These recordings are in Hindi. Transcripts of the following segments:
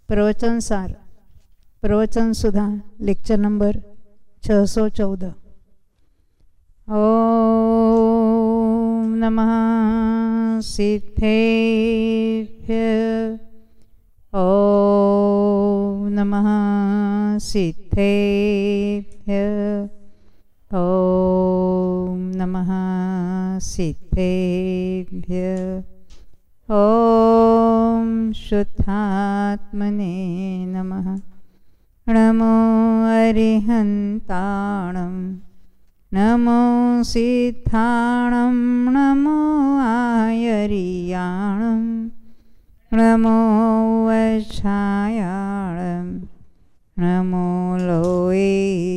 प्रवचन सार प्रवचन सुधा लेक्चर नंबर 614। ओम नमः सिद्धेभ्य ओम नमः सिद्धेभ्य ओम नमः सिद्धेभ्य ओम शुद्धात्मने नमः। नमो अरिहन्ताणं नमो सिद्धाणं नमो आयरियाणं नमो वच्छायाणं नमो लोये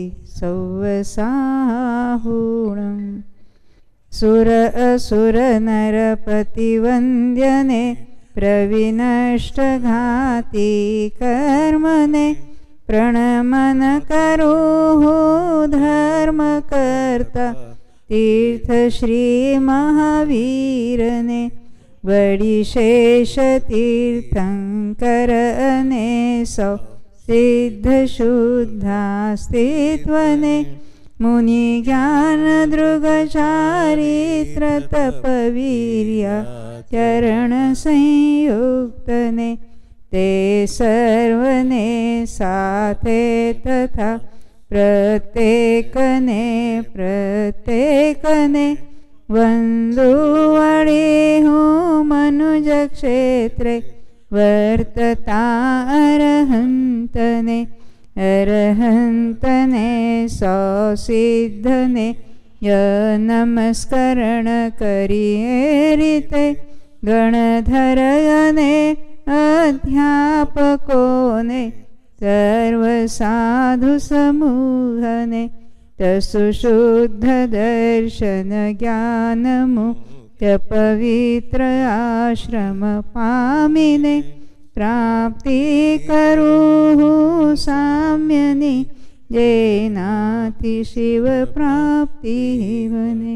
सौवसाहुणं सुर असुर नरपतिवन्द्यने प्रविनष्टघाती कर्मने प्रणमन करोः धर्मकर्ता तीर्थ श्री महावीरने वडिशेष तीर्थंकर अने सौ सिद्ध शुद्धास्तित्वने मुनि ज्ञान दृग चारित्र तपवीर्य चरण संयुक्तने ते सर्वने साथे तथा प्रत्येकने वंदु वडे हूँ मनुज क्षेत्रे वर्तता अरहंतने सौ सिद्धने य नमस्करण करिए रीते गणधरने अध्यापकोने सर्व साधु समूहने तसु शुद्ध दर्शन ज्ञान मुक्त पवित्र आश्रम पामिने प्राप्ति करूँ साम्यनि जेनाति शिव प्राप्ति बने।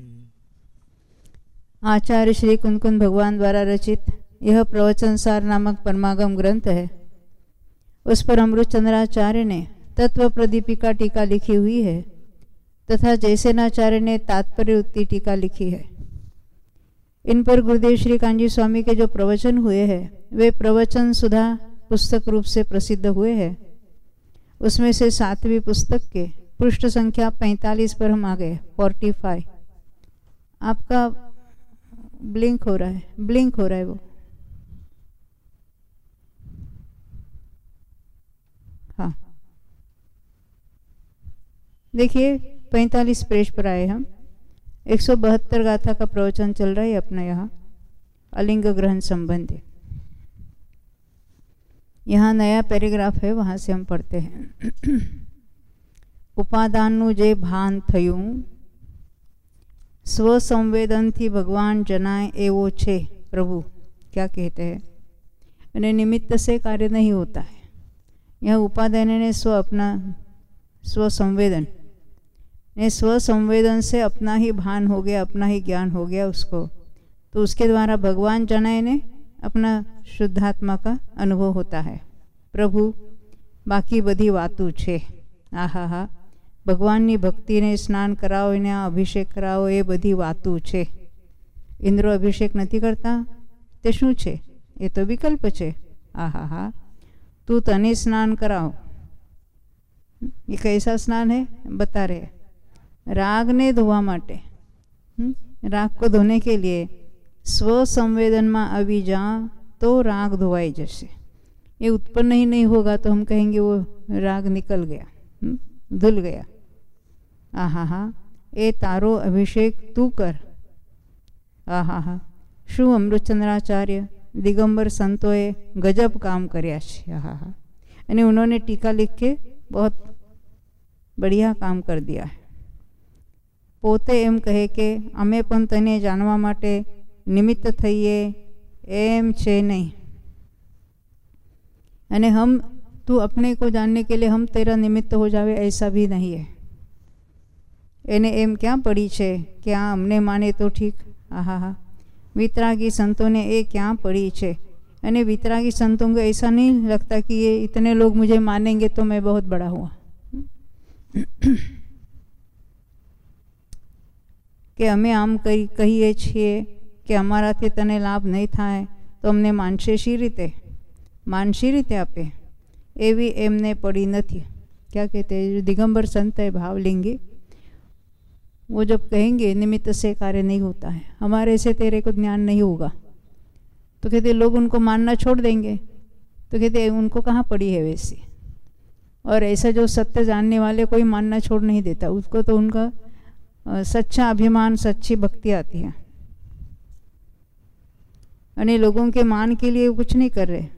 आचार्य श्री कुंदकुंद भगवान द्वारा रचित यह प्रवचन सार नामक परमागम ग्रंथ है। उस पर अमृतचंद्राचार्य ने तत्व प्रदीपिका टीका लिखी हुई है तथा जयसेनाचार्य ने तात्पर्य उत्ती टीका लिखी है। इन पर गुरुदेव श्री कांजी स्वामी के जो प्रवचन हुए हैं वे प्रवचन सुधा पुस्तक रूप से प्रसिद्ध हुए हैं। उसमें से 7वीं पुस्तक के पृष्ठ संख्या 45 पर हम आ गए। 45 आपका ब्लिंक हो रहा है वो। हाँ देखिए 45 पेज पर आए हम। 172 गाथा का प्रवचन चल रहा है अपना यहाँ अलिंग ग्रहण संबंधी। यहाँ नया पैराग्राफ है, वहाँ से हम पढ़ते हैं। उपादाननु जे भान थयुं स्वसंवेदन थी भगवान जनाए एवो छे प्रभु क्या कहते हैं। અને निमित्त से कार्य नहीं होता है। यह उपादान ने स्वसंवेदन से अपना ही भान हो गया, अपना ही ज्ञान हो गया उसको, तो उसके द्वारा भगवान जनाए ने अपना शुद्धात्मा का अनुभव होता है। प्रभु बाकी बधी वातु छे। आहा हा भगवाननी भक्तिने स्नान कराવો ने अभिषेक कराવો એ બધી વાતો છે। ઇન્દ્ર અભિષેક નથી કરતા તે શું છે? એ તો વિકલ્પ છે। આહા હા तू तने स्नान कराओ। ये कैसा स्नान है बता रहे। राग ने धोवा माटे, राग को धोने के लिए स्व संवेदन में अभी जा तो राग धोवाई जैसे। ये उत्पन्न ही नहीं होगा तो हम कहेंगे वो राग निकल गया, धुल गया। आहा हा ए तारो अभिषेक तू कर। आहा हा शू अमृतचंद्राचार्य दिगंबर संतोए गजब काम कर्या छे। आहा हा અને उन्होंने टीका लिख के बहुत बढ़िया काम कर दिया है। पोते एम कहे के अमे पण तने जानवा माटे निमित्त थईए एम छे नहीं, अने हम तू अपने को जानने के लिए हम तेरा निमित्त हो जावे ऐसा भी नहीं है। एने एम क्या पड़ी छे क्या हमने माने तो ठीक। आहा हा वितरागी संतों ने ए क्या पड़ी छे यानी वितरागी संतों को ऐसा नहीं लगता कि ये इतने लोग मुझे मानेंगे तो मैं बहुत बड़ा हुआ કે અમે આમ કહીએ છીએ કે અમારાથી તને લાભ નહીં થાય તો અમને માનશે શી રીતે આપે એવી એમને પડી નથી। क्या कहते हैं, दिगंबर संत है भावलिंगी, वो जब कहेंगे निमित्त से कार्य नहीं होता है, हमारे से तेरे को ज्ञान नहीं होगा, तो कहते लोग उनको मानना छोड़ देंगे। तो कहते उनको कहाँ पड़ी है वैसी। और ऐसा जो सत्य जानने वाले कोई मानना छोड़ नहीं देता, उसको तो उनका सच्चा अभिमान, सच्ची भक्ति आती है। અને लोगों के मान के लिए कुछ नहीं कर रहे।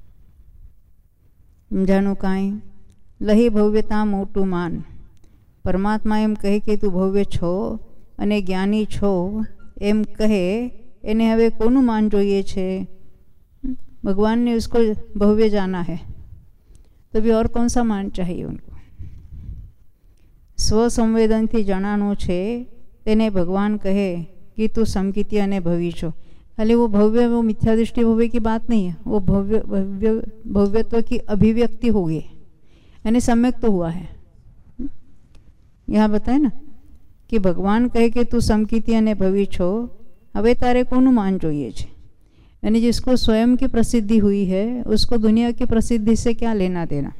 समझानु काई लही भव्यता मोटू मान। परमात्मा एम कहे कि तू भव्य छो अने ज्ञानी छो एम कहे, एने हवे कोनु मान जोईए छे। भगवान ने उसको भव्य जाना है, तो भी और कौन सा मान चाहिए उनको। स्वसंवेदन थी जणाणु छे तेने भगवान कहे कि तू समकीती अने भवी छो। खाली वो भव्य, वो मिथ्या दृष्टि भव्य की बात नहीं है, वो भव्यत्व की अभिव्यक्ति हो गई, यानी सम्यक तो हुआ है। यहाँ बताए ना कि भगवान कहे कि तू समकीती अने भवी छो, हवे तारे कोनु मान जोईए छे। यानी जिसको स्वयं की प्रसिद्धि हुई है उसको दुनिया की प्रसिद्धि से क्या लेना देना।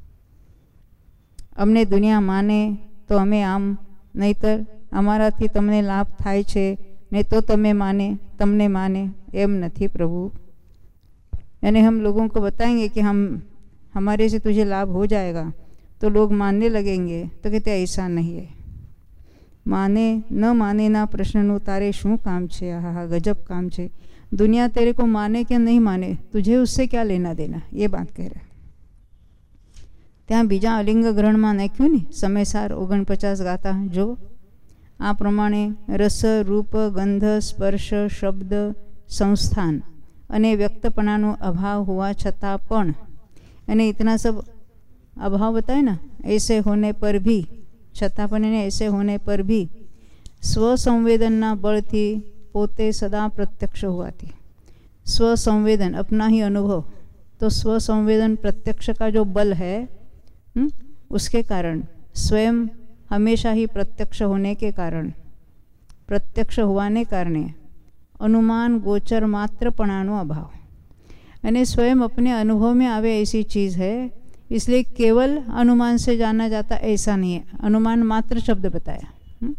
अमने दुनिया माने तो अमे आम, नहींतर अमाराथी तमने लाभ थाय छे, नहीं तो तमे माने, तमने माने, एम नहीं प्रभु। यानी हम लोगों को बताएंगे कि हमारे से तुझे लाभ हो जाएगा तो लोग मानने लगेंगे, तो कहते ऐसा नहीं है। माने न माने ना प्रश्ननु तारे शू काम छे। हा गजब काम छे। दुनिया तेरे को माने क्या नहीं माने, तुझे उससे क्या लेना देना, ये बात कह रहा है। त्या बीजा अलिंग ग्रहण में नाख्यु ने समयसार 49 गाता जो आ प्रमाणे रस, रूप, गंध, स्पर्श, शब्द, संस्थान अने व्यक्तपणानो अभाव हुआ छतां पण, यानी इतना सब अभाव बताए ना, ऐसे होने पर भी, छतां पण ऐसे होने पर भी स्वसंवेदनना बळथी पोते सदा प्रत्यक्ष हुआथी। स्वसंवेदन अपना ही अनुभव, तो स्वसंवेदन प्रत्यक्ष का जो बल है उसके कारण, स्वयं हमेशा ही प्रत्यक्ष होने के कारण, प्रत्यक्ष होने कारणे अनुमान गोचर मात्रपणानो अभाव, यानी स्वयं अपने अनुभव में आवे ऐसी चीज़ है, इसलिए केवल अनुमान से जाना जाता ऐसा नहीं है। अनुमान मात्र शब्द बताया,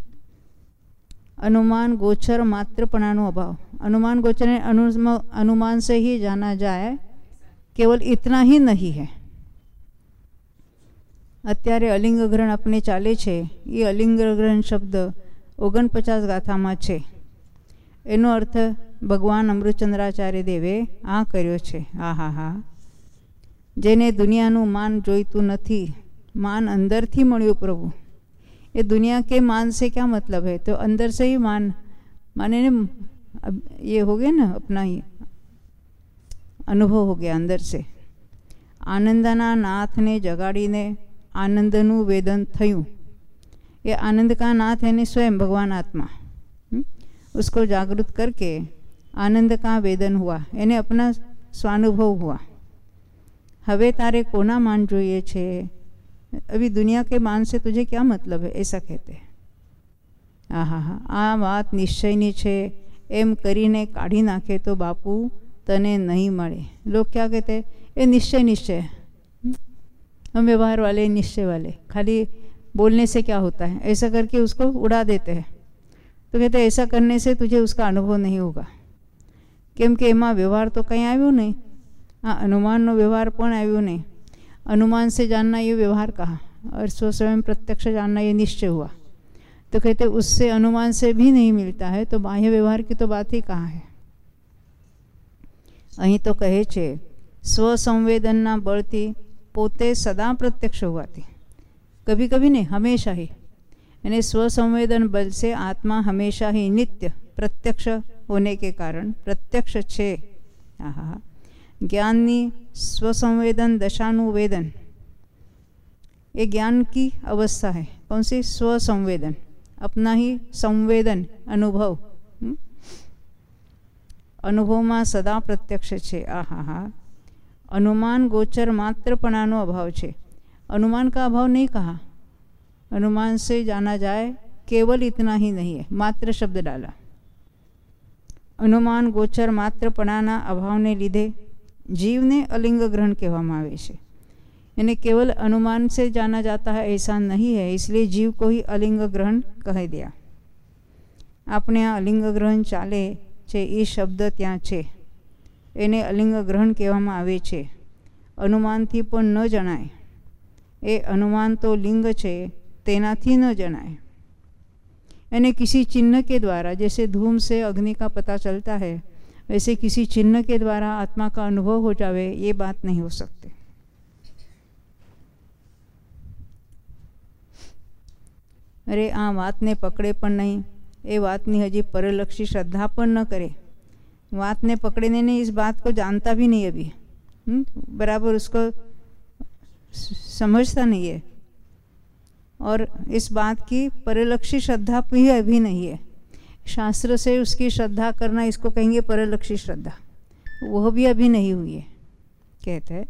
अनुमान गोचर मात्रपणानो अभाव। अनुमान गोचर अनुमान से ही जाना जाए, केवल इतना ही नहीं है। अत्यारे अलिंग ग्रहण अपने चाले छे, ये अलिंग ग्रहण शब्द 49 गाथा में छे। एनो अर्थ भगवान अमृतचंद्राचार्य देवे आ कर्यो छे। हा जेने दुनियानु मान जोईतुं नथी, मान अंदर थी मळ्युं प्रभु। ये दुनिया के मान से क्या मतलब है, तो अंदर से ही मान माने ये हो गया ना, अपना ही अनुभव हो गया अंदर से। आनंदना नाथ ने जगाड़ीने आनंदनु वेदन थयुं। ये आनंद का नाथ है ने स्वयं भगवान आत्मा, उसको जागृत करके आनंद का वेदन हुआ, यानी अपना स्वानुभव हुआ। हवे तारे कोना मान जोईए छे, अभी दुनिया के मान से तुझे क्या मतलब है, ऐसा कहते हैं। आ बात निश्चयनी छे एम करीने काढ़ी नाखे तो बापू तने नहीं मळे। लोग क्या कहते हैं, ये निश्चय, हम व्यवहार वाले, निश्चय वाले, खाली बोलने से क्या होता है, ऐसा करके उसको उड़ा देते हैं। तो कहते ऐसा करने से तुझे उसका अनुभव नहीं होगा, केम के एमां व्यवहार तो कहीं आव्यो नहीं। हाँ, अनुमाननो व्यवहार पण आव्यो नहीं। अनुमान से जानना ये व्यवहार कहा, और स्वयं प्रत्यक्ष जानना ये निश्चय हुआ। तो कहते उससे, अनुमान से भी नहीं मिलता है, तो बाह्य व्यवहार की तो बात ही कहाँ है। अहीं तो कहे छे स्वसंवेदनना बळथी पोते सदा प्रत्यक्ष हुआथी, कभी कभी नहीं, हमेशा ही। यानी स्वसंवेदन बल से आत्मा हमेशा ही नित्य प्रत्यक्ष होने के कारण प्रत्यक्ष छे। ज्ञाननी स्वसंवेदन दशानु वेदन, ये ज्ञान की अवस्था है। कौन सी? स्वसंवेदन, अपना ही संवेदन, अनुभव। અનુભવમાં સદા પ્રત્યક્ષ છે। આહા, अनुमान गोचर मात्रपणाનો अभाव છે। अनुमान का अभाव नहीं कहा, अनुमान से जाना जाए केवल इतना ही नहीं है, मात्र शब्द डाला। अनुमान गोचर मात्रपणाના અભાવને લીધે जीवने अलिंग ग्रहण કહેવામાં આવે છે। यानी केवल अनुमान से जाना जाता है ऐसा नहीं है, इसलिए जीव को ही अलिंग ग्रहण कह दिया। આપણે આ અલિંગ ગ્રહણ ચાલે છે એ શબ્દ ત્યાં છે, એને અલિંગ ગ્રહણ કહેવામાં આવે છે। અનુમાનથી પણ ન જણાય, એ अनुमान तो लिंग છે तेनाथी न जनाए। यानी किसी चिन्ह के द्वारा, जैसे धूम से अग्नि का पता चलता है, वैसे किसी चिन्ह के द्वारा आत्मा का अनुभव हो जावे, ये बात नहीं हो सकती। अरे आ बात ने पकड़े पण नहीं, ये बात नहीं हजी परलक्षी श्रद्धा पण न करे। बात ने पकड़े नहीं, इस बात को जानता भी नहीं अभी, बराबर उसको समझता नहीं है, और इस बात की परलक्षी श्रद्धा भी अभी नहीं है। शास्त्र से उसकी श्रद्धा करना, इसको कहेंगे परलक्षी श्रद्धा, वह भी अभी नहीं हुई है। कहते हैं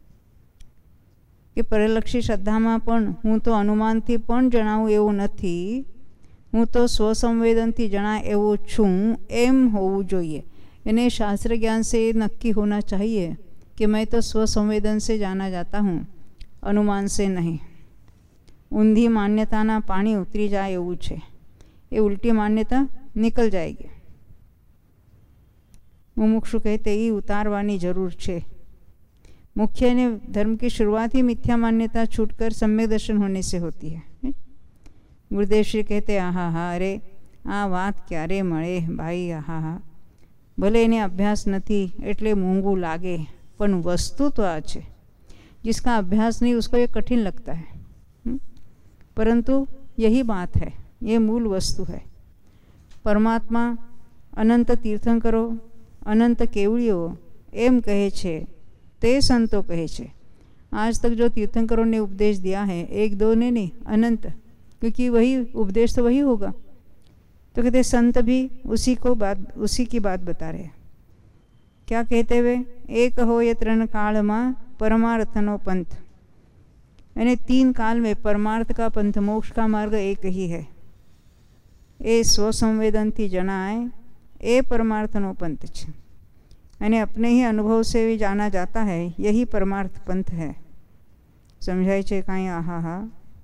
कि परलक्षी श्रद्धा में पण हूँ तो अनुमान थी पण जणावुं एवुं नथी, हूँ तो स्वसंवेदन थी जणाय एवो छूं, एम होवुं जोईए। यानी शास्त्र ज्ञान से नक्की होना चाहिए कि मैं तो स्वसंवेदन से जाना जाता हूँ, अनुमान से नहीं। ઊંધી માન્યતાના પાણી ઉતરી જાય એવું છે, એ ઉલટી માન્યતા નીકળ જાયગી। मुमुक्षु कहते ही उतारवानी जरूर છે। मुख्य ने धर्म की शुरुआत ही मिथ्या मान्यता छूटकर सम्यक दर्शन होने से होती है। गुरुदेव श्री कहते आहा हा, अरे आ बात क्यारे मळे भाई, आहा हा, भले एने अभ्यास नहीं एटले मोंघू लागे, पण वस्तु तो आ छे। जिसका अभ्यास नहीं उसको ये कठिन लगता है, परंतु यही बात है, ये मूल वस्तु है। परमात्मा अनंत तीर्थंकरो, अनंत केवड़ियो एम कहे छे, ते संतो कहे छे। आज तक जो तीर्थंकरों ने उपदेश दिया है, एक दो ने नहीं, अनंत, क्योंकि वही उपदेश तो वही होगा। तो कहते संत भी उसी की बात बता रहे। क्या कहते हुए, एक हो ये त्रण काल में परमार्थनो पंथ, यानी 3 काल में परमार्थ का पंथ, मोक्ष का मार्ग एक ही है। ए स्वसंवेदन थी जनाए, ए परमार्थनो पंथ छे। यानी अपने ही अनुभव से भी जाना जाता है, यही परमार्थ पंथ है। समझाय छे काई? आहा हा।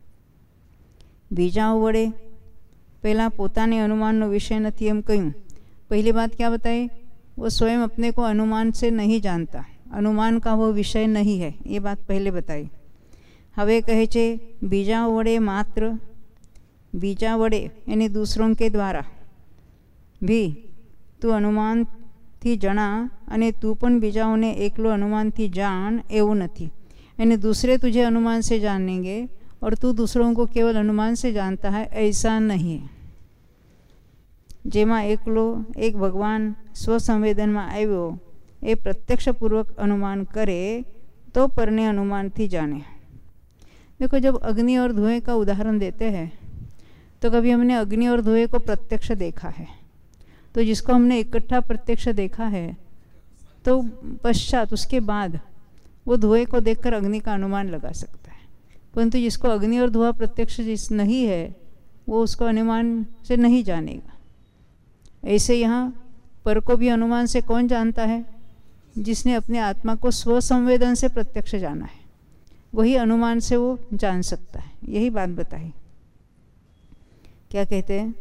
बीजाओ वडे पहला पोताने अनुमान विषय नहीं एम कहूँ। पहली बात क्या बताई, वो स्वयं अपने को अनुमान से नहीं जानता, अनुमान का वो विषय नहीं है, ये बात पहले बताई। हवे कहे छे बीजा वडे मात्र, बीजा वडे यानी दूसरों के द्वारा भी तू अनुमान थी जना अने तू पण बीजाओने एकलो अनुमान थी जान, एवं नहीं। यानी दूसरे तुझे अनुमान से जानेंगे और तू दूसरों को केवल अनुमान से जानता है, ऐसा नहीं है। जेमा एकलो एक भगवान स्वसंवेदन में आव्यो, ए प्रत्यक्षपूर्वक अनुमान करे तो परने अनुमान थी जाने। देखो, जब अग्नि और धुएं का उदाहरण देते हैं तो कभी हमने अग्नि और धुएं को प्रत्यक्ष देखा है, तो जिसको हमने इकट्ठा प्रत्यक्ष देखा है तो पश्चात उसके बाद वो धुएं को देखकर अग्नि का अनुमान लगा सकता है। परंतु जिसको अग्नि और धुआं प्रत्यक्ष जिस नहीं है, वो उसको अनुमान से नहीं जानेगा। ऐसे यहाँ पर को भी अनुमान से कौन जानता है? जिसने अपने आत्मा को स्वसंवेदन से प्रत्यक्ष जाना है, वही अनुमान से वो जान सकता है। यही बात बताई। क्या कहते हैं?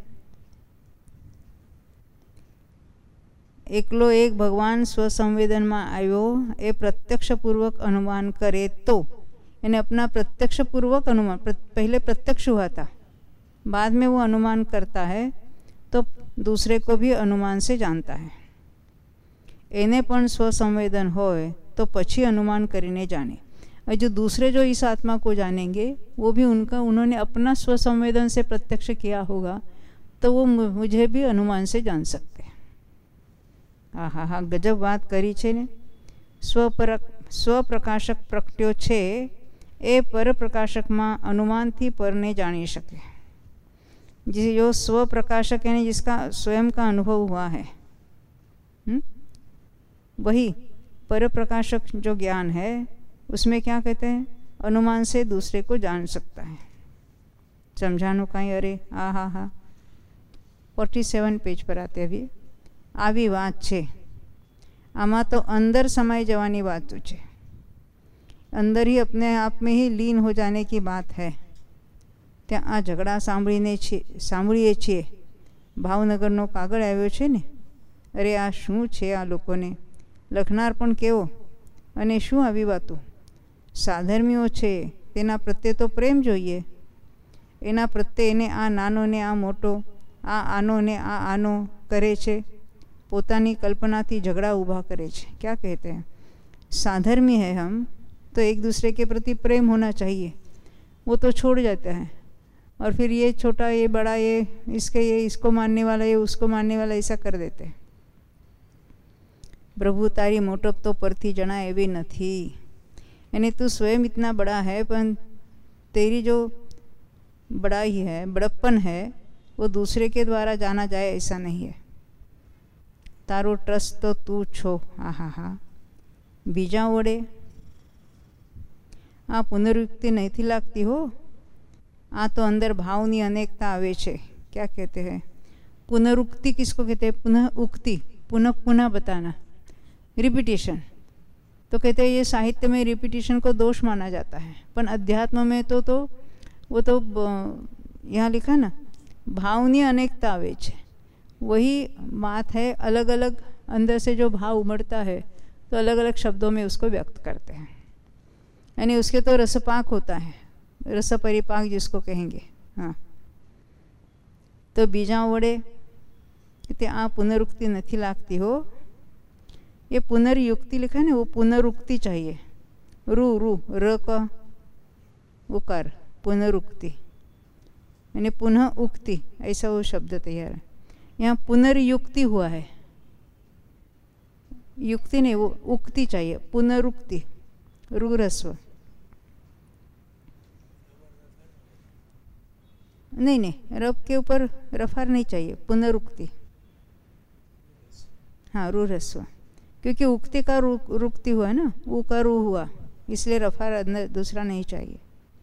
एकलो एक भगवान स्वसंवेदन में आयो, ए प्रत्यक्ष पूर्वक अनुमान करे तो, यानी अपना प्रत्यक्ष पूर्वक अनुमान, पहले प्रत्यक्ष हुआ था, बाद में वो अनुमान करता है, तो दूसरे को भी अनुमान से जानता है। एने पण स्वसंवेदन होए तो पछी अनुमान करीने जाने। और जो दूसरे जो इस आत्मा को जानेंगे, वो भी उन्होंने अपना स्वसंवेदन से प्रत्यक्ष किया होगा, तो वो मुझे भी अनुमान से जान सकते हैं। आहा हा, गजब बात करी छे ने। स्वप्रकाशक प्रगट्यो छे, ए पर प्रकाशक में अनुमान थी पर ने जानी सके। जो स्वप्रकाशक यानी जिसका स्वयं का अनुभव हुआ है, वही पर प्रकाशक जो ज्ञान है उसमें क्या कहते हैं, अनुमान से दूसरे को जान सकता है। समझानु कहीं, अरे आ हा हा 47 પેજ પર આતે આવી આવી વાત છે। આમાં તો અંદર સમાઈ જવાની વાત છે, अंदर ही अपने आप में ही लीन हो जाने की बात है। ત્યાં આ ઝઘડા સાંભળીએ છીએ। ભાવનગરનો કાગળ આવ્યો છે ને, અરે આ શું છે, આ લોકોને લખનાર પણ કેવો, અને શું આવી વાતો। સાધર્મીઓ છે તેના પ્રત્યે તો પ્રેમ જોઈએ, એના પ્રત્યે એને આ નાનો ને આ મોટો, આ આનો ને આ આનો કરે છે, પોતાની કલ્પનાથી ઝઘડા ઊભા કરે છે। क्या कहते हैं, साधर्मी है हम तो एक दूसरे के प्रति प्रेम होना चाहिए, वो तो छोड़ जाता है। और फिर ये छोटा ये बड़ा, ये इसको मानने वाला, ये उसको मानने वाला, ऐसा कर देते हैं। प्रभु तारी मोटप तो परथी जना एवी नहीं, यानी तू स्वयं इतना बड़ा है पर तेरी जो बड़ाई है, बड़प्पन है, वो दूसरे के द्वारा जाना जाए ऐसा नहीं है। तारो ट्रस्ट तो तू छो, हा हा हा बीजा वड़े आ पुनरुक्ति नहीं थी लगती हो। आ तो अंदर भावनी अनेकता आवे छे। क्या कहते हैं, पुनरुक्ति किसको कहते हैं, पुनः उक्ति, पुनः पुनः बताना, रिपीटेशन। तो कहते हैं ये साहित्य में रिपीटेशन को दोष माना जाता है, पर अध्यात्म में तो वो तो यहाँ लिखा ना, भावनी अनेकता आवे छे, वही बात है। अलग अलग अंदर से जो भाव उमड़ता है तो अलग अलग शब्दों में उसको व्यक्त करते हैं, यानी उसके तो रसपाक होता है, रस परिपाक जिसको कहेंगे। हाँ, तो बीजा वड़े आ पुनरुक्ति नहीं लगती हो। ये पुनर्युक्ति लिखा है ना, वो पुनरुक्ति चाहिए, रू रू र का उकार, पुनरुक्ति यानी पुनः उक्ति, ऐसा वो शब्द तैयार है। यहाँ पुनर्युक्ति हुआ है, युक्ति नहीं, वो उक्ति चाहिए, पुनरुक्ति, रू रस्व नहीं, रब के ऊपर रफार नहीं चाहिए, पुनरुक्ति। हाँ, रू रस्व, क्योंकि उक्ति का रुक्ति हुआ ना, ऊ का रू हुआ, इसलिए रफार अंदर दूसरा नहीं चाहिए।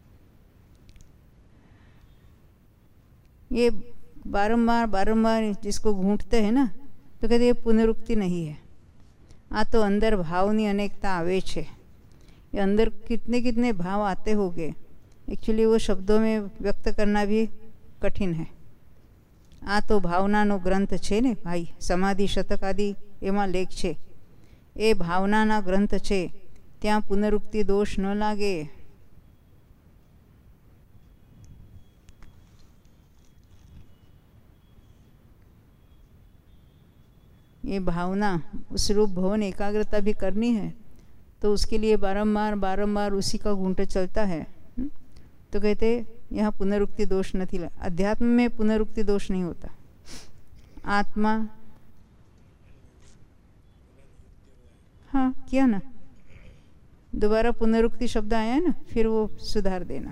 ये बारंबार बारंबार जिसको घूंटते हैं ना, तो कहते ये पुनरुक्ति नहीं है। आ तो अंदर भावनी अनेकता आवे छे, ये अंदर कितने कितने भाव आते होंगे, एक्चुअली वो शब्दों में व्यक्त करना भी कठिन है। आ तो भावनानो ग्रंथ छे ने भाई, समाधि शतक आदि एमां लेख छे, ए भावनाना ग्रंथ छे, त्यां पुनरुक्ति दोष न लागे। ये भावना उस रूप भवन एकाग्रता भी करनी है, तो उसके लिए बारंबार बारंबार उसी का घूंट चलता है। तो कहते यहाँ पुनरुक्ति दोष नहीं, अध्यात्म में पुनरुक्ति दोष नहीं होता। आत्मा, हाँ किया ना, दोबारा पुनरुक्ति शब्द आया ना, फिर वो सुधार देना।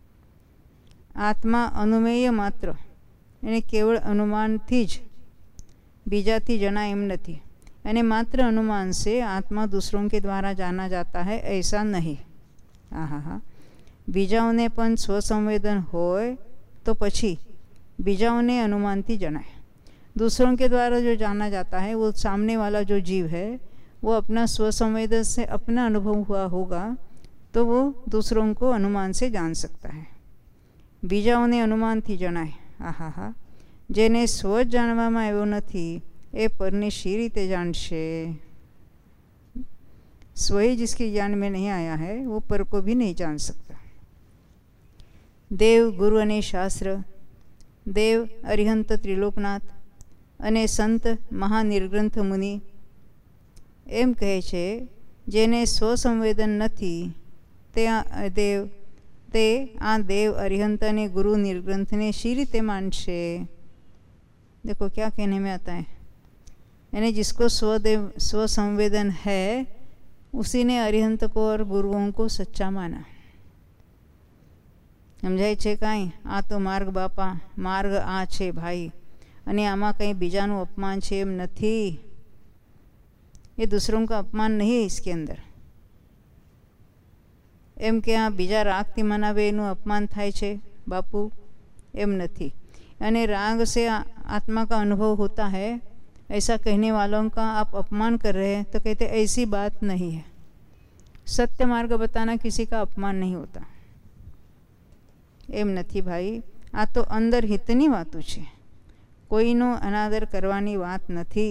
आत्मा अनुमेय मात्र, यानी केवल अनुमान थी ज, बीजाथी जना एम नहीं, यानी मात्र अनुमान से आत्मा दूसरों के द्वारा जाना जाता है ऐसा नहीं। हाँ हाँ, बीजाओने पण स्वसंवेदन होय तो पछी बीजाओने अनुमान थी जनाए। दूसरों के द्वारा जो जाना जाता है, वो सामने वाला जो जीव है वो अपना स्वसंवेदन से अपना अनुभव हुआ होगा, तो वो दूसरों को अनुमान से जान सकता है। बीजाओने अनुमान थी जनाए। आहा हा, जेने स्व जाणवामां आव्यो नथी ए परने शी रीते जाणशे। स्व ही जिसके ज्ञान में नहीं आया है, वो पर को भी नहीं जान सकता। देव, गुरु अने शास्त्र, देव अरिहंत त्रिलोकनाथ अने संत महानिर्ग्रंथ मुनि एम कहे छे, जेने स्वसंवेदन नथी ते आ देव अरिहंत ने गुरु निर्ग्रंथ ने शी रीते मानशे। देखो क्या कहने में आता है, यानी जिसको स्वसंवेदन है उसी ने अरिहंत को और गुरुओं को सच्चा माना। समझाय छे काई, आ तो मार्ग बापा, मार्ग आ छे भाई, अने आमा कई बीजानुं अपमान छे एम नथी। ये दूसरों का अपमान नहीं है इसके अंदर। एम के आ बीजा रागથી મનાવે એનું अपमान થાય છે बापू, एम नहीं। यानी राग से आत्मा का अनुभव होता है, ऐसा कहने वालों का आप अपमान कर रहे हैं, तो कहते ऐसी बात नहीं है। सत्य मार्ग बताना किसी का अपमान नहीं होता। एम नहीं भाई, आ तो अंदर हितनी वातों छे, कोईनो अनादर करवानी बात नहीं।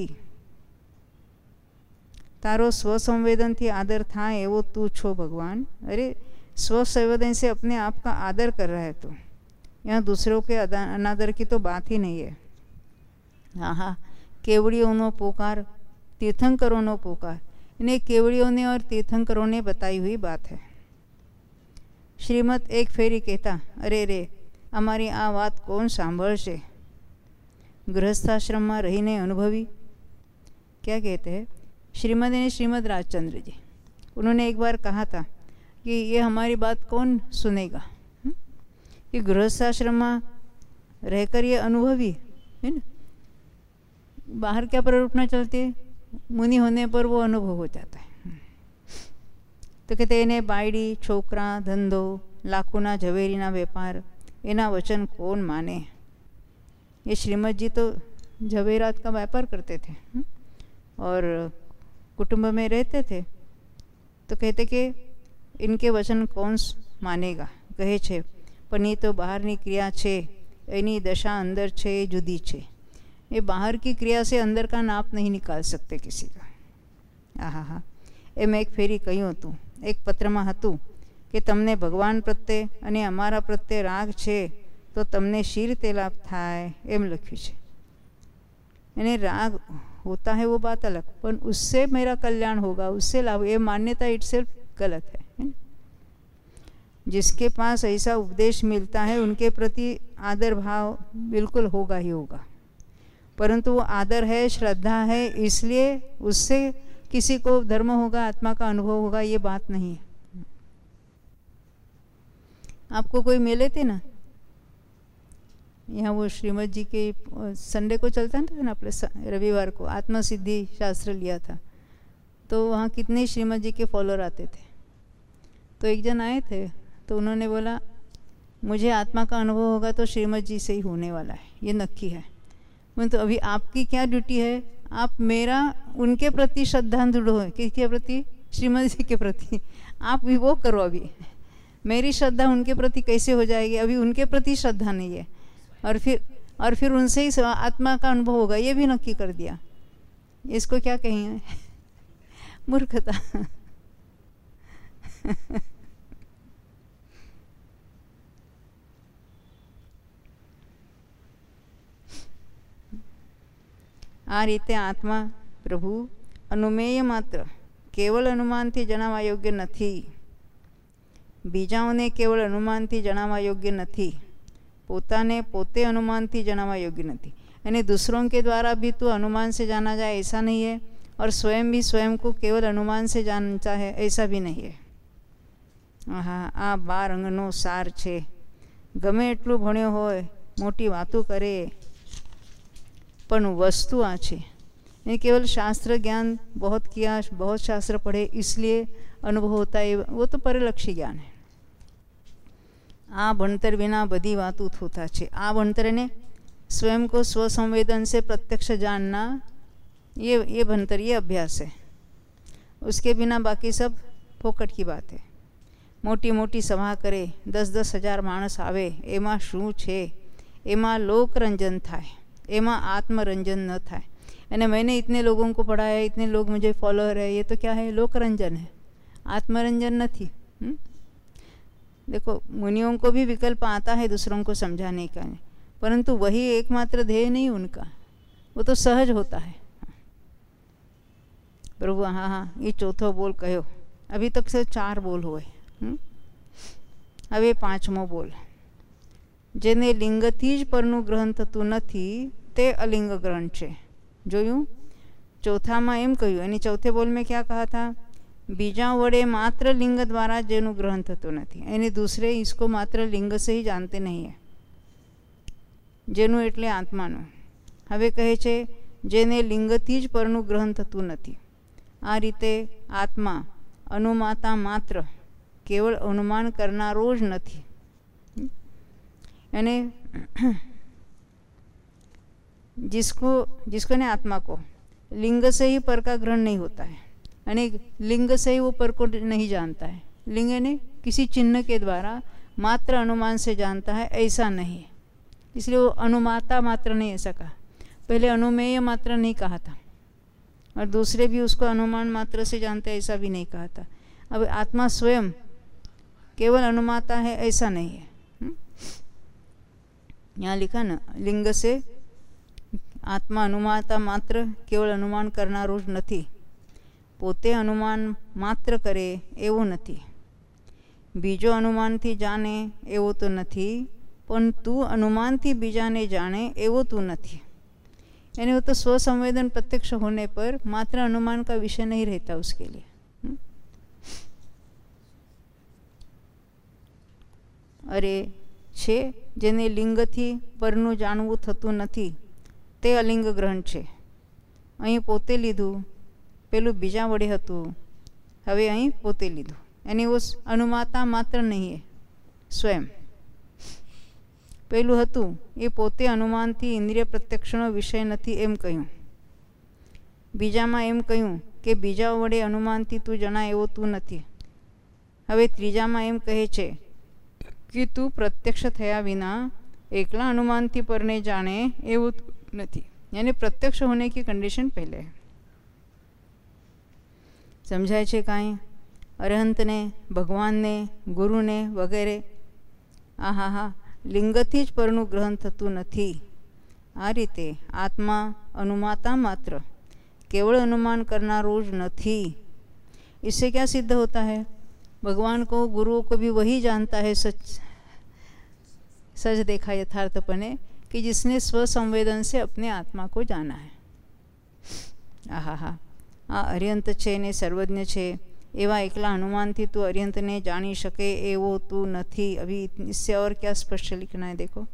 तारो स्वसंवेदन थी आदर था एवो तू छो भगवान। अरे स्वसंवेदन से अपने आप का आदर कर रहा है तो यहाँ दूसरों के अनादर की तो बात ही नहीं है। हाँ हाँ, केवड़ियों नो पुकार, तीर्थंकरों नो पुकार, इन्हें केवड़ियों ने और तीर्थंकरों ने बताई हुई बात है। श्रीमद एक फेरी कहता, अरे रे अमारी आ बात कौन सांभळशे? गृहस्थाश्रम में रहीने अनुभवी। क्या कहते हैं श्रीमद ने श्रीमद राजचंद्र जी, उन्होंने एक बार कहा था कि ये हमारी बात कौन सुनेगा, कि गृहस्थाश्रम में रहकर ये अनुभवी है ना, बाहर क्या प्ररूपना चलती है, मुनि होने पर वो अनुभव हो जाता है। तो कहते इन्हें बायडी, छोकरा, धंधो, लाखोना झवेरीना व्यापार, एना वचन कौन माने? ये श्रीमद जी तो झवेरात का व्यापार करते थे और कुटुंब में रहते थे। तो कहते कि इनके वचन कौन मानेगा? कहे छे पण ये तो बहारनी क्रिया छे, एनी दशा अंदर छे, जुदी छे। ये बाहर की क्रिया से अंदर का नाप नहीं निकाल सकते किसी का। आहा हा, एम एक फेरी कहूँ तू, एक पत्र में हतुं कि तमने भगवान प्रत्ये अने अमारा प्रत्ये राग छे तो तमने शी रीते लाभ थाय, एम लख्युं छे। यानी राग होता है वो बात अलग, पर उससे मेरा कल्याण होगा, उससे लाभ, ये मान्यता इटसेल्फ गलत है। जिसके पास ऐसा उपदेश मिलता है उनके प्रति आदर भाव बिल्कुल होगा ही होगा, परंतु वो आदर है, श्रद्धा है, इसलिए उससे किसी को धर्म होगा, आत्मा का अनुभव होगा, ये बात नहीं है। आपको कोई मिले थे ना, यहाँ वो श्रीमद जी के संडे को चलता था ना, अपने रविवार को आत्मसिद्धि शास्त्र लिया था, तो वहाँ कितने श्रीमद जी के फॉलोअर आते थे। तो एक जन आए थे, तो उन्होंने बोला मुझे आत्मा का अनुभव होगा तो श्रीमद जी से ही होने वाला है, ये नक्की है। मैं तो अभी आपकी क्या ड्यूटी है, आप मेरा उनके प्रति श्रद्धांजलि हो, किसके प्रति? श्रीमद जी के प्रति। आप भी वो करो, अभी मेरी श्रद्धा उनके प्रति कैसे हो जाएगी? अभी उनके प्रति श्रद्धा नहीं है, और फिर उनसे ही आत्मा का अनुभव होगा, ये भी नक्की कर दिया। इसको क्या कहेंगे? मूर्खता। आ रीते आत्मा प्रभु अनुमेय मात्र, केवल अनुमान थी जणावा योग्य नहीं। बीजाओने केवल अनुमान थी जणावा योग्य नहीं, पोताने पोते अनुमान थी जणावा योग्य नहीं। यानी दूसरों के द्वारा भी तो अनुमान से जाना जाए ऐसा नहीं है, और स्वयं भी स्वयं को केवल अनुमान से जानता है ऐसा भी नहीं है। हाँ, आ 12 अंगनो सार छे। गमे एटलू भण्यो होय, मोटी वातों करे, पण वस्तु आ छे। यानी केवल शास्त्र ज्ञान बहुत किया, बहुत शास्त्र पढ़े इसलिए अनुभव होता है, वो तो परलक्षी ज्ञान है। आ भणतर विना बधी वातों थोता छे। आ भणतर ने स्वयं को स्वसंवेदन से प्रत्यक्ष जानना, ये भणतर, ये अभ्यास है। उसके बिना बाकी सब फोकट की बात है। मोटी मोटी सभा करे, 10-10 हज़ार माणस आवे, एमा शू छे? एमा लोकरंजन थाय, एमा आत्मरंजन न थाय। यानी मैंने इतने लोगों को पढ़ाया, इतने लोग मुझे फॉलोअर है, ये तो क्या है? लोकरंजन है, आत्मरंजन नहीं। देखो, मुनियों को भी विकल्प आता है दूसरों को समझाने का, परंतु वही एकमात्र ध्येय नहीं उनका, वो तो सहज होता है। प्रभु हाँ हाँ, ये चौथो बोल कहो। अभी तक से 4 बोल हुए, હવે 5મો બોલ। જેને લિંગથી જ પરનું ગ્રહણ થતું નથી તે અલિંગ ગ્રહણ છે। જોયું? ચોથામાં એમ કહ્યું, અને ચોથે બોલ में क्या कहा था? बीजा वड़े मात्र लिंग द्वारा जेनु ग्रहण थतो नहीं, यानी दूसरे इसको मात्र लिंग से ही जानते नहीं है। जेनु एटले आत्मानु। हवे कहे छे जेने लिंगथी ज परनु ग्रहण थतुं नथी। આ રીતે આત્મા અનુમાતા માત્ર કેવળ અનુમાન કરનારો જ નથી. यानी जिसको ने आत्मा को लिंग से ही पर का ग्रहण नहीं होता है, यानी लिंग से ही वो पर को नहीं जानता है. लिंग ने किसी चिन्ह के द्वारा मात्र अनुमान से जानता है, ऐसा नहीं है. इसलिए वो अनुमाता मात्र नहीं ऐसा कहा. पहले अनुमेय मात्र नहीं कहा था और दूसरे भी उसको अनुमान मात्र से जानते हैं ऐसा भी नहीं कहा था. अब आत्मा स्वयं केवल अनुमाता है ऐसा नहीं है. यहाँ लिखा ना, लिंग से आत्मा अनुमाता मात्र केवल अनुमान करનારો જ નથી. પોતે अनुमान માત્ર કરે એવો નથી. બીજો अनुमानથી જાણે એવો તો નથી, પણ તું अनुमानથી બીજાને જાણે એવો તું નથી. यानी वो तो स्वसंवेदन प्रत्यक्ष होने पर मात्र अनुमान का विषय नहीं रहता उसके लिए. अरे છે જેને લિંગથી પરનું જાણવું થતું નથી તે અલિંગ ગ્રહણ છે. અહીં પોતે લીધું, પેલું બીજા વડે હતું, હવે અહીં પોતે લીધું. એની वो अनुमाता मात्र नहीं है, स्वयं. પેલું હતું એ પોતે અનુમાનથી ઇન્દ્રિય પ્રત્યક્ષનો વિષય નથી એમ કહ્યું. બીજામાં એમ કહ્યું કે બીજા વડે અનુમાનથી તું જણાય એવો તું નથી. હવે ત્રીજામાં એમ કહે છે कि तू प्रत्यक्ष थया विना एकला अनुमान थी परने जाने एवं नहीं. यानी प्रत्यक्ष होने की कंडीशन पहले है. समझाय छे काई अरहंत ने, भगवान ने, गुरु ने वगैरह आहा लिंगथी ज परनु ग्रहण थतुं नथी. आ रीते आत्मा अनुमाता मात्र केवल अनुमान करनारो ज नथी. इससे क्या सिद्ध होता है? भगवान को, गुरुओं को भी वही जानता है सच देखा यथार्थपने कि जिसने स्वसंवेदन से अपने आत्मा को जाना है. आहा आ अर्यंत छे ने सर्वज्ञ छे एवा एकला अनुमानथी तू अर्यंत ने जानी शके एवो तू नथी. अभी इससे और क्या स्पष्ट लिखना है देखो.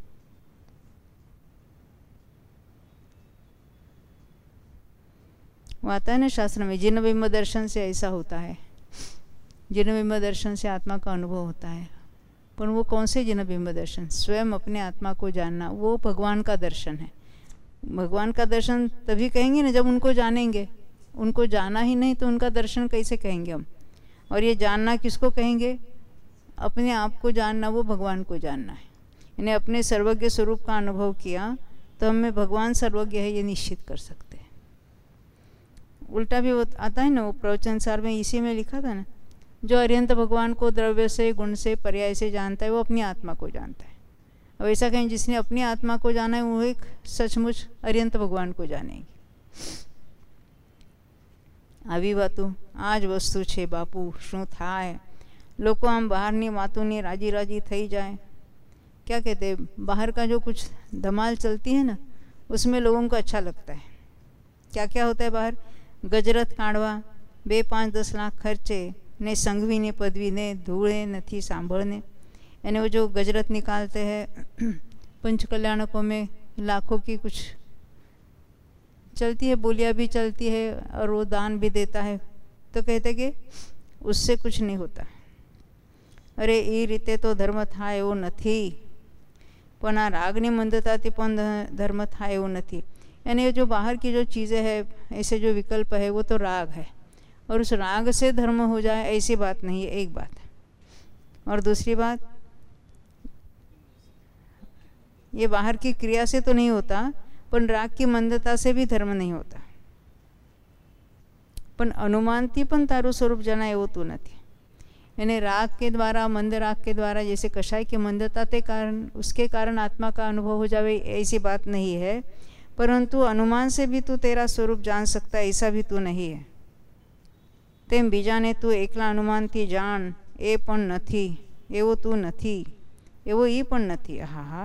वो आता है ना शास्त्र में, जिन बिंब दर्शन से ऐसा होता है. जिन बिंब दर्शन से आत्मा का अनुभव होता है. पर वो कौन से जिन बिंब दर्शन? स्वयं अपने आत्मा को जानना, वो भगवान का दर्शन है. भगवान का दर्शन तभी कहेंगे ना जब उनको जानेंगे. उनको जाना ही नहीं तो उनका दर्शन कैसे कहेंगे हम? और ये जानना किसको कहेंगे? अपने आप को जानना, वो भगवान को जानना है. यानी अपने सर्वज्ञ स्वरूप का अनुभव किया तो हमें भगवान सर्वज्ञ है ये निश्चित कर सकते हैं. उल्टा भी आता है ना, वो प्रवचन सार में इसी में लिखा था ना, जो अर्यंत भगवान को द्रव्य से, गुण से, पर्याय से जानता है वो अपनी आत्मा को जानता है. अब ऐसा कहें जिसने अपनी आत्मा को जाना है वो एक सचमुच अर्यंत भगवान को जानेगी. આવી વાતો આ જ વસ્તુ છે બાપુ. શું થાય? લોકો આમ બહારની વાતોની રાજી રાજી થઈ જાય. क्या कहते हैं, बाहर का जो कुछ धमाल चलती है ना उसमें लोगों को अच्छा लगता है. क्या क्या होता है बाहर? गजरत काढ़वा, 2-5-10 लाख खर्चे ने संघवी ने पदवी ने धूड़े नहीं सांभळने. यानी वो जो गजरत निकालते हैं पंच कल्याणकों में लाखों की कुछ चलती है, बोलियाँ भी चलती है और वो दान भी देता है. तो कहते कि उससे कुछ नहीं होता. अरे ये रीते तो धर्म था एवं नहीं, पण आ रागनी मंदताथी पण धर्म था एवं नहीं. यानी जो बाहर की जो चीज़ें हैं, ऐसे जो विकल्प है वो तो राग है, और उस राग से धर्म हो जाए ऐसी बात नहीं है. एक बात. और दूसरी बात, ये बाहर की क्रिया से तो नहीं होता, पण राग की मंदता से भी धर्म नहीं होता. पण अनुमानथी पण तारू स्वरूप जाना एवं तो नहीं. यानी राग के द्वारा, मंद राग के द्वारा, जैसे कषाय की मंदता के कारण, उसके कारण आत्मा का अनुभव हो जावे ऐसी बात नहीं है. परंतु अनुमान से भी तू तेरा स्वरूप जान सकता है ऐसा भी तू नहीं है. तेम बीजाने तू एकला अनुमानथी जान ए पण नथी एवो तू नथी, एवो ई पण नथी. हा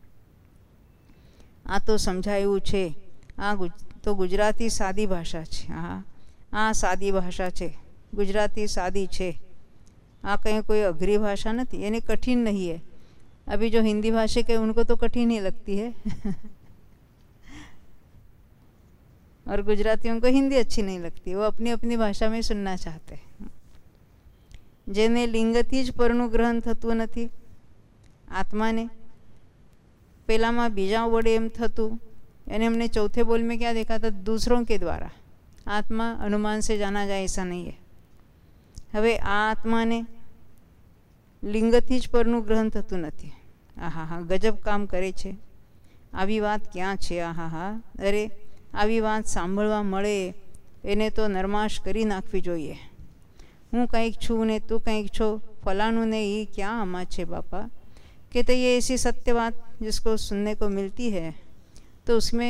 आ तो समझाયું છે. આ તો ગુજરાતી સાદી ભાષા છે. હા, આ સાદી ભાષા છે, ગુજરાતી સાદી છે. આ कहीं कोई अघरी भाषा नहीं, यानी कठिन नहीं है. अभी जो हिंदी भाषा के उनको तो कठिन ही लगती है. और गुजरातियों को हिंदी अच्छी नहीं लगती, वो अपनी अपनी भाषा में सुनना चाहते हैं। जेने लिंगથી જ પરનું ગ્રહણ થતું નથી આત્માને, પેલામાં બીજા વડે એમ થતું, यानी हमने चौथे बोल में क्या देखा था, दूसरों के द्वारा आत्मा अनुमान से जाना जाए ऐसा नहीं है। હવે આ આત્માને લિંગથી જ પરનું ગ્રહણ થતું નથી। આહા હા, ગજબ કામ કરે છે, આવી વાત ક્યાં છે, આહા હા, અરે આવી વાત સાંભળવા મળે એને તો નરમાશ કરી નાખવી જોઈએ। હું કંઈક છું ને તું કંઈક છો, ફલાણું ને એ क्या आमा છે बापा। कहते ये ऐसी सत्य बात जिसको सुनने को मिलती है तो उसमें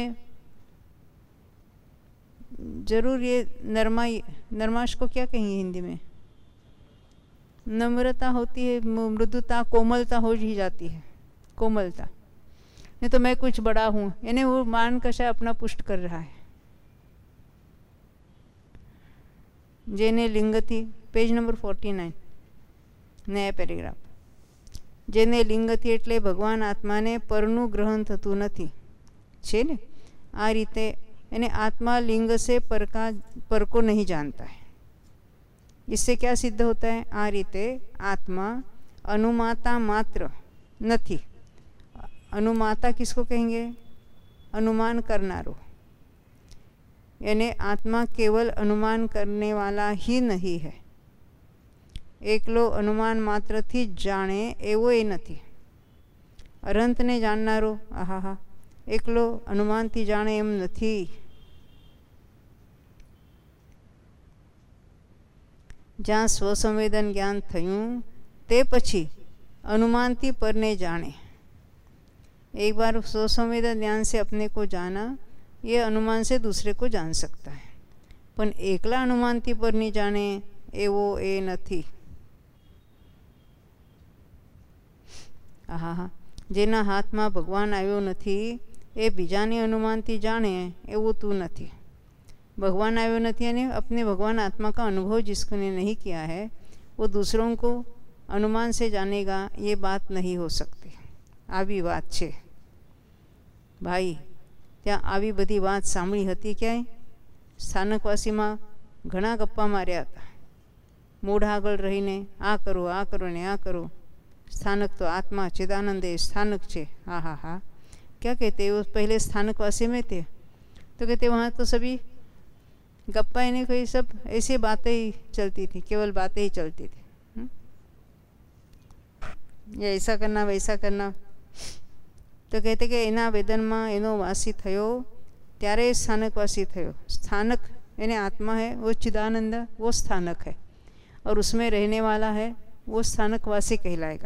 ज़रूर ये नरमाश को क्या कहेंगे हिंदी में, नम्रता होती है, मृदुता, कोमलता हो ही जाती है, कोमलता। नहीं तो मैं कुछ बड़ा हूँ, यानी वो मान कशा अपना पुष्ट कर रहा है। जेने लिंगથી, पेज नंबर 49, नया पेरेग्राफ। जेने लिंगથી એટલે ભગવાન આત્માને પરનું ગ્રહણ થતું નથી છે ને, આ રીતે यानी आत्मा लिंग से पर को नहीं जानता है। इससे क्या सिद्ध होता है, आ रीते आत्मा अनुमाता मात्र नहीं। अनुमाता किसको कहेंगे, अनुमान करनारो, यानी आत्मा केवल अनुमान करने वाला ही नहीं है। एकलो अनुमान मात्र थी जाने एवो ए नहीं। अनंत ने जाननारो, आहा हा, एकलो अनुमान थी जाने एम नहीं। જ્યાં સ્વસંવેદન જ્ઞાન થયું તે પછી अनुमानથી પરને जाने। एक बार स्वसंवेदन ज्ञान से अपने को जाना, ये अनुमान से दूसरे को जान सकता है, पण एकला अनुमानથી પરની जाने एवो ए નથી। आहा हा, जेना हाथમાં भगवान આવ્યો નથી એ બીજાને अनुमानથી जाने એવું તું નથી। भगवान आयो नहीं यानी अपने भगवान आत्मा का अनुभव जिसने नहीं किया है वो दूसरों को अनुमान से जानेगा, ये बात नहीं हो सकती। आवी बात छे भाई, ત્યાં આવી બધી વાત સાંભળી હતી ક્યાંય? સ્થાનકવાસીમાં ઘણા ગપ્પા માર્યા હતા, મૂઢ આગળ રહીને આ કરો ને આ કરો। स्थानक तो आत्मा चिदानंद है, स्थानक छे। हाँ हाँ हाँ, क्या कहते वो पहले स्थानकवासी में थे तो कहते वहाँ तो सभी गप्पा ही नहीं, कोई सब ऐसी बातें ही चलती थी, केवल बातें ही चलती थी। ये ऐसा करना वैसा करना। तो कहते कि एना वेदन में एनो वासी थयो त्यारे स्थानकवासी थयो। स्थानक यानी आत्मा है, वो चिदानंद, वो स्थानक है, और उसमें रहने वाला है वो स्थानकवासी कहलाएगा।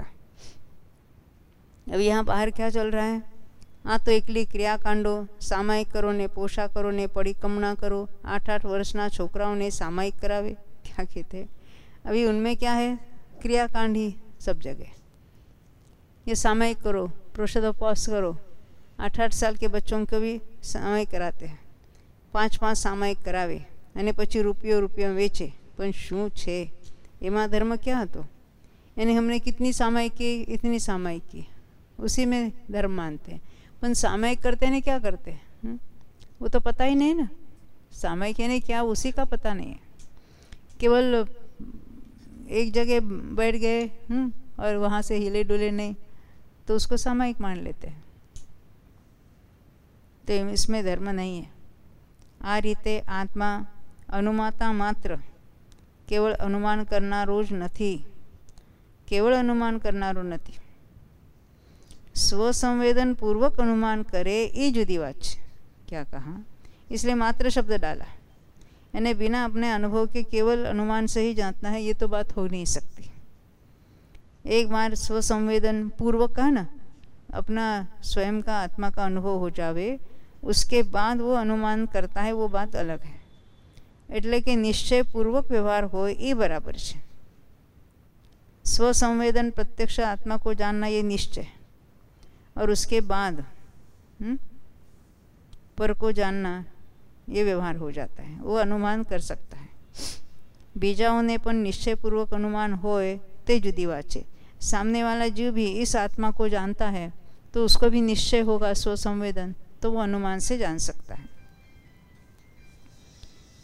अब यहाँ बाहर क्या चल रहा है, हाँ तो एकली क्रियाकांडो सामायिक करो ने, पोषा करो ने, परिक्रमणा करो। 8-8 वर्षना छोकराओं ने सामायिक करावे, क्या कहते हैं। अभी उनमें क्या है, क्रियाकांड ही सब जगह। ये सामायिक करो, प्रोषदोपवास करो। 8-8 साल के बच्चों को भी सामायिक कराते हैं, 5-5 सामायिक करावे અને પછી રૂપિયો વેચે। પણ શું છે એમાં धर्म क्या હતો, यानी हमने कितनी सामायिक की, इतनी सामायिक की, उसी में धर्म मानते हैं। पण सामायिक करते ने क्या करते हैं, वो तो पता ही नहीं ना। सामायिक यानी क्या, उसी का पता नहीं है। केवल एक जगह बैठ गए और वहाँ से हिले डुले नहीं तो उसको सामायिक मान लेते हैं। तो इसमें धर्म नहीं है। आ रीते आत्मा अनुमाता मात्र, केवल अनुमान करनारो ज नहीं, केवल अनुमान करनारो नहीं। स्वसंवेदन पूर्वक अनुमान करे ये जुदी बात है। क्या कहा, इसलिए मात्र शब्द डाला, यानी बिना अपने अनुभव के केवल अनुमान से ही जानना है, ये तो बात हो नहीं सकती। एक बार स्वसंवेदन पूर्वक का ना, अपना स्वयं का आत्मा का अनुभव हो जावे, उसके बाद वो अनुमान करता है, वो बात अलग है। એટલે કે નિશ્ચય પૂર્વક વ્યવહાર હોય એ બરાબર છે। स्वसंवेदन प्रत्यक्ष आत्मा को जानना ये निश्चय, और उसके बाद पर को जानना ये व्यवहार हो जाता है, वो अनुमान कर सकता है। बीजाओने पण निश्चयपूर्वक अनुमान होए ते जुदी बात है। सामने वाला जीव भी इस आत्मा को जानता है तो उसको भी निश्चय होगा स्वसंवेदन, तो वो अनुमान से जान सकता है।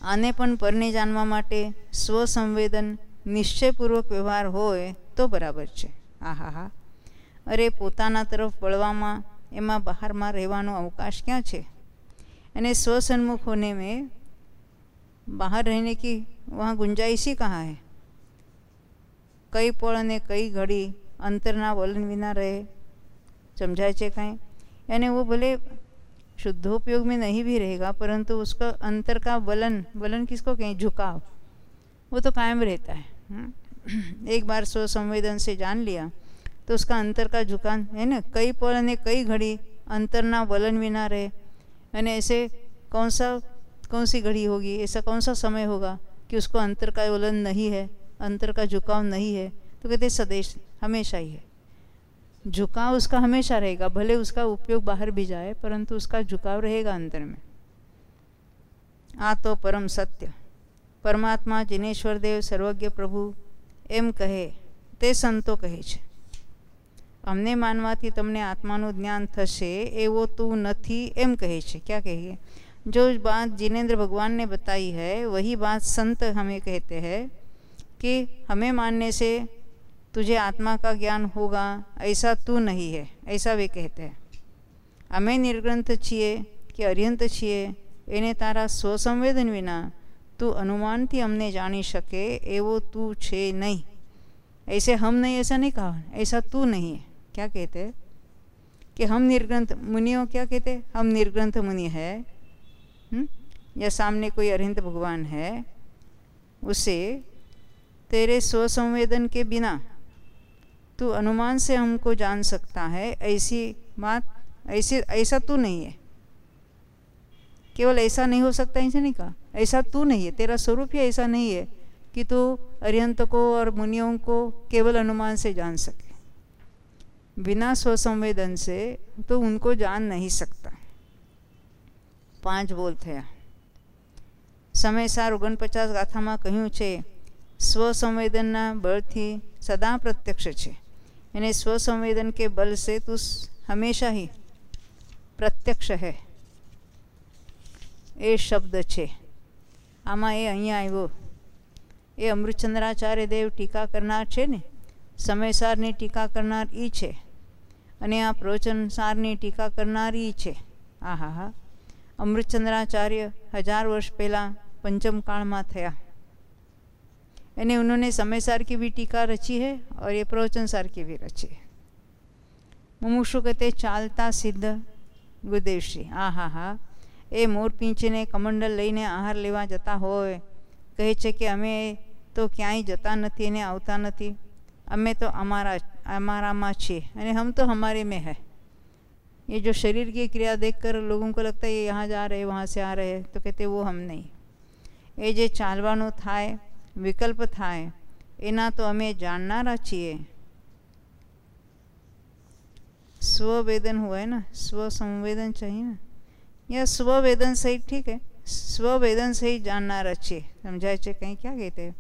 આને પણ પરને જાણવા માટે સ્વસંવેદન નિશ્ચયપૂર્વક વ્યવહાર હોય તો બરાબર છે. આહાહા, અરે પોતાના તરફ વળવામાં એમાં બહારમાં રહેવાનો અવકાશ ક્યાં છે? અને स्वसन्मुख होने में बाहर रहने की वहाँ गुंजाइश ही कहाँ है? कई पल ने कई घड़ी अंतरना वलन विना रहे. समझाए छे कहीं? यानी वो भले शुद्धोपयोग में नहीं भी रहेगा, परंतु उसका अंतर का वलन किसको कहें? झुकाव, वो तो कायम रहता है. एक बार स्वसंवेदन से जान लिया तो उसका अंतर का झुकाव है ना. कई पल ने कई घड़ी अंतरना वलन विना रहे. यानी ऐसे कौन सी घड़ी होगी, ऐसा कौन सा समय होगा कि उसको अंतर का वलन नहीं है, अंतर का झुकाव नहीं है? तो कहते सदैश, हमेशा ही है. झुकाव उसका हमेशा रहेगा, भले उसका उपयोग बाहर भी जाए, परंतु उसका झुकाव रहेगा अंतर में. आ तो परम सत्य परमात्मा जिनेश्वर देव सर्वज्ञ प्रभु एम कहे ते संतो कहे छे. अमने मानवाथी तमने आत्मानु ज्ञान थशे एवो तू नथी एम कहे छे. क्या कहिए? जो बात जिनेन्द्र भगवान ने बताई है वही बात संत हमें कहते हैं कि हमें मानने से तुझे आत्मा का ज्ञान होगा, ऐसा तू नहीं है, ऐसा वे कहते हैं. अमे निर्ग्रंथ छीए कि अरिहंत छीए एने तारा स्वसंवेदन विना तू अनुमान थी अमने जानी शके एवो तू छे नहीं. ऐसे हम नहीं, ऐसा नहीं कहा, ऐसा तू नहीं है. क्या कहते हैं कि हम निर्ग्रंथ मुनियों, क्या कहते हैं? हम निर्ग्रंथ मुनि है, या सामने कोई अरिहंत भगवान है, उसे तेरे स्वसंवेदन के बिना तू अनुमान से हमको जान सकता है, ऐसी बात, ऐसा तू नहीं है. केवल ऐसा नहीं हो सकता, ऐसे नहीं कहा, ऐसा तू नहीं है. तेरा स्वरूप ही ऐसा नहीं है कि तू अरिहंत को और मुनियों को केवल अनुमान से जान सके. बिना स्वसंवेदन से तो उनको जान नहीं सकता. 5 बोल थया. समयसार 49 गाथाમાં કહ્યું છે स्वसंवेदनना बलथी सदा प्रत्यक्ष छे. यानी स्वसंवेदन के बल से तू हमेशा ही प्रत्यक्ष है. ए शब्द छे आमा ए अहींया आव्यो. ए अमृतचंद्राचार्य देव टीका करनार छे ने, समयसारनी टीका करनार ई छे, અને આ પ્રવચનસારની ટીકા કરનાર ઈ છે. આહાહા, अमृतचंद्राचार्य 1000 वर्ष पहला पंचम काल में थया. यानी उन्होंने समयसार की भी टीका रची है और ये प्रवचनसार की भी रची है. मुमुक्षु कहते चालता सिद्ध गुरुदेव श्री. आहाहा, ए मोर पींचीने कमंडल लईने आहार लेवा जता होय, कहे छे कि अमे तो क्यांय जता नथी ने आवता नथी, अमे तो हमारा में छे अने हम तो हमारे में है. ये जो शरीर की क्रिया देखकर लोगों को लगता है ये यहाँ जा रहे वहाँ से आ रहे, तो कहते वो हम नहीं. ये जे चालवानो थाय, विकल्प थाय, एना तो अमे जाननारा छीए. स्ववेदन हुआ है ना, स्वसंवेदन चाहिए ना, या स्ववेदन सही, ठीक है, स्ववेदन से ही जाननारा छे. समझाए छे कहीं? क्या कहते हैं?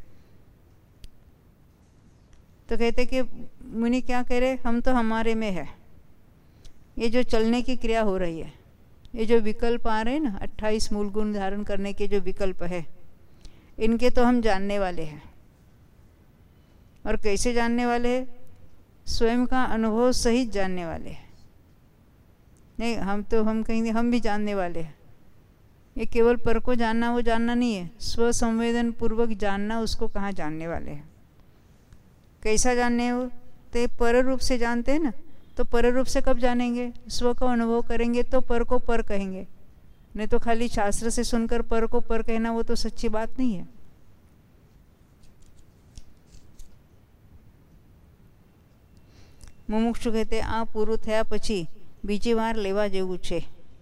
तो कहते कि मुनि क्या कह रहे, हम तो हमारे में है. ये जो चलने की क्रिया हो रही है, ये जो विकल्प आ रहे हैं ना, 28 मूल गुण धारण करने के जो विकल्प है, इनके तो हम जानने वाले हैं. और कैसे जानने वाले हैं? स्वयं का अनुभव सहित जानने वाले हैं. नहीं, हम कहेंगे हम भी जानने वाले हैं. ये केवल पर को जानना, वो जानना नहीं है. स्वसंवेदन पूर्वक जानना, उसको कहाँ जानने वाले हैं. कैसा जानने हो? तो पर रूप से जानते हैं ना, तो पर रूप से कब जानेंगे? स्व का अनुभव करेंगे तो पर को पर कहेंगे. नहीं तो खाली शास्त्र से सुनकर पर को पर कहना, वो तो सच्ची बात नहीं है. मुमुक्षु कहते आ पूરું થયા પછી બીજી વાર લેવા જેવું છે.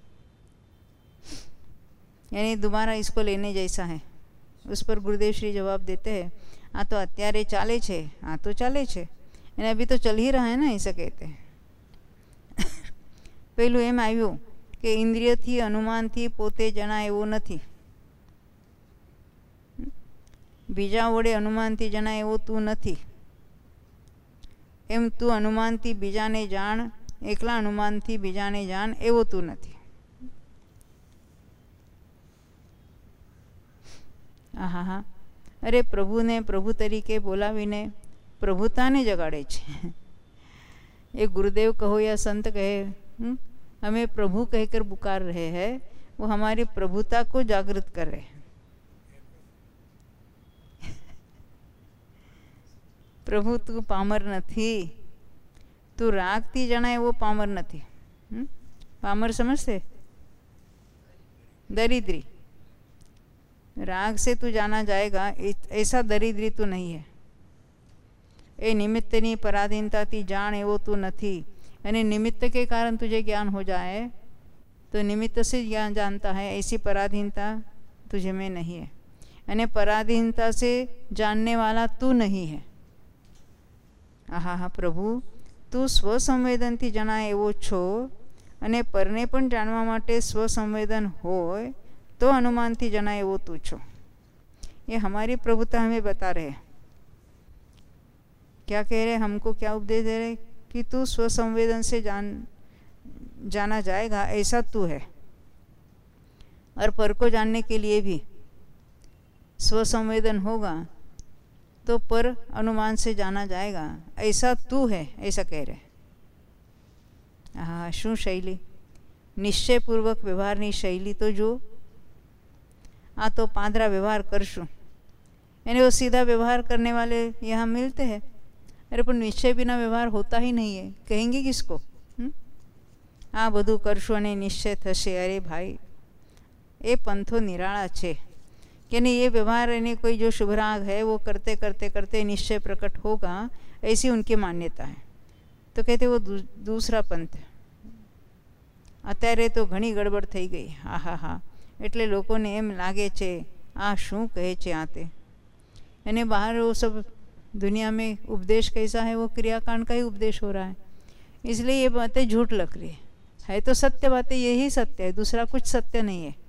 यानी दोबारा इसको लेने जैसा है. उस पर गुरुदेव श्री जवाब देते हैं, आ तो अत्यारे चाले छे, आ तो चाले छे, यानी अभी तो चल ही रहा है ना, ऐसा कहते हैं. पहलू एम आव्यु कि इंद्रिय थी अनुमान थी पोते जणाय एवो नथी. बीजा वडे अनुमान थी जणाय एवो तू नथी. एम तू अनुमान थी बीजाने जाण, एकला अनुमान थी बीजाने जाण एवो तू नथी. આહા હા, અરે પ્રભુને પ્રભુ તરીકે બોલાવીને પ્રભુતાને જગાડે છે. ये गुरुदेव कहो या संत कहे, हमें प्रभु कहकर पुकार रहे हैं, वो हमारी प्रभुता को जागृत कर रहे हैं. प्रभु तू पामर નથી, તું રાગથી જણાય એવો પામર નથી. पामर समझते, दरिद्री. राग से तू जाना जाएगा ऐसा दरिद्री तू नहीं है. ए निमित्तनी पराधीनताથી जान एवो तू नहीं. यानी निमित्त के कारण तुझे ज्ञान हो जाए तो निमित्त से ज्ञान जानता है, ऐसी पराधीनता तुझे में नहीं है. यानी पराधीनता से जानने वाला तू नहीं है. आहा हा प्रभु, तू स्वसंवेदन थी जणाय एवो छो અને પરને પણ જાણવા માટે स्वसंवेदन होय तो अनुमान थी जणाय एवो तू छो. ये हमारी प्रभुता हमें बता रहे. क्या कह रहे, हमको क्या उपदेश दे रहे कि तू स्वसंवेदन से जाना जाएगा ऐसा तू है. और पर को जानने के लिए भी स्वसंवेदन होगा तो पर अनुमान से जाना जाएगा ऐसा तू है, ऐसा कह रहे. हाँ, शू शैली, निश्चयपूर्वक व्यवहारनी शैली तो जो आ तो पादरा व्यवहार करशू, यानी वो सीधा व्यवहार करने वाले यहाँ मिलते हैं. अरे पर निश्चय बिना व्यवहार होता ही नहीं है, कहेंगे किसको? आ બધું કરશું અને નિશ્ચય થશે. अरे भाई, ये पंथो निराला छे कि नहीं, ये व्यवहार यानी कोई जो शुभराग है वो करते करते करते निश्चय प्रकट होगा, ऐसी उनकी मान्यता है. तो कहते वो दूसरा पंथ. અત્યારે તો ઘણી ગડબડ થઈ ગઈ. હા હા હા, એટલે લોકોને એમ લાગે છે આ શું કહે છે આ તે. અને બહાર वो सब दुनिया में उपदेश कैसा है, वो क्रियाकांड का ही उपदेश हो रहा है. इसलिए ये बातें झूठ लग रही है तो सत्य बातें यही सत्य है, दूसरा कुछ सत्य नहीं है.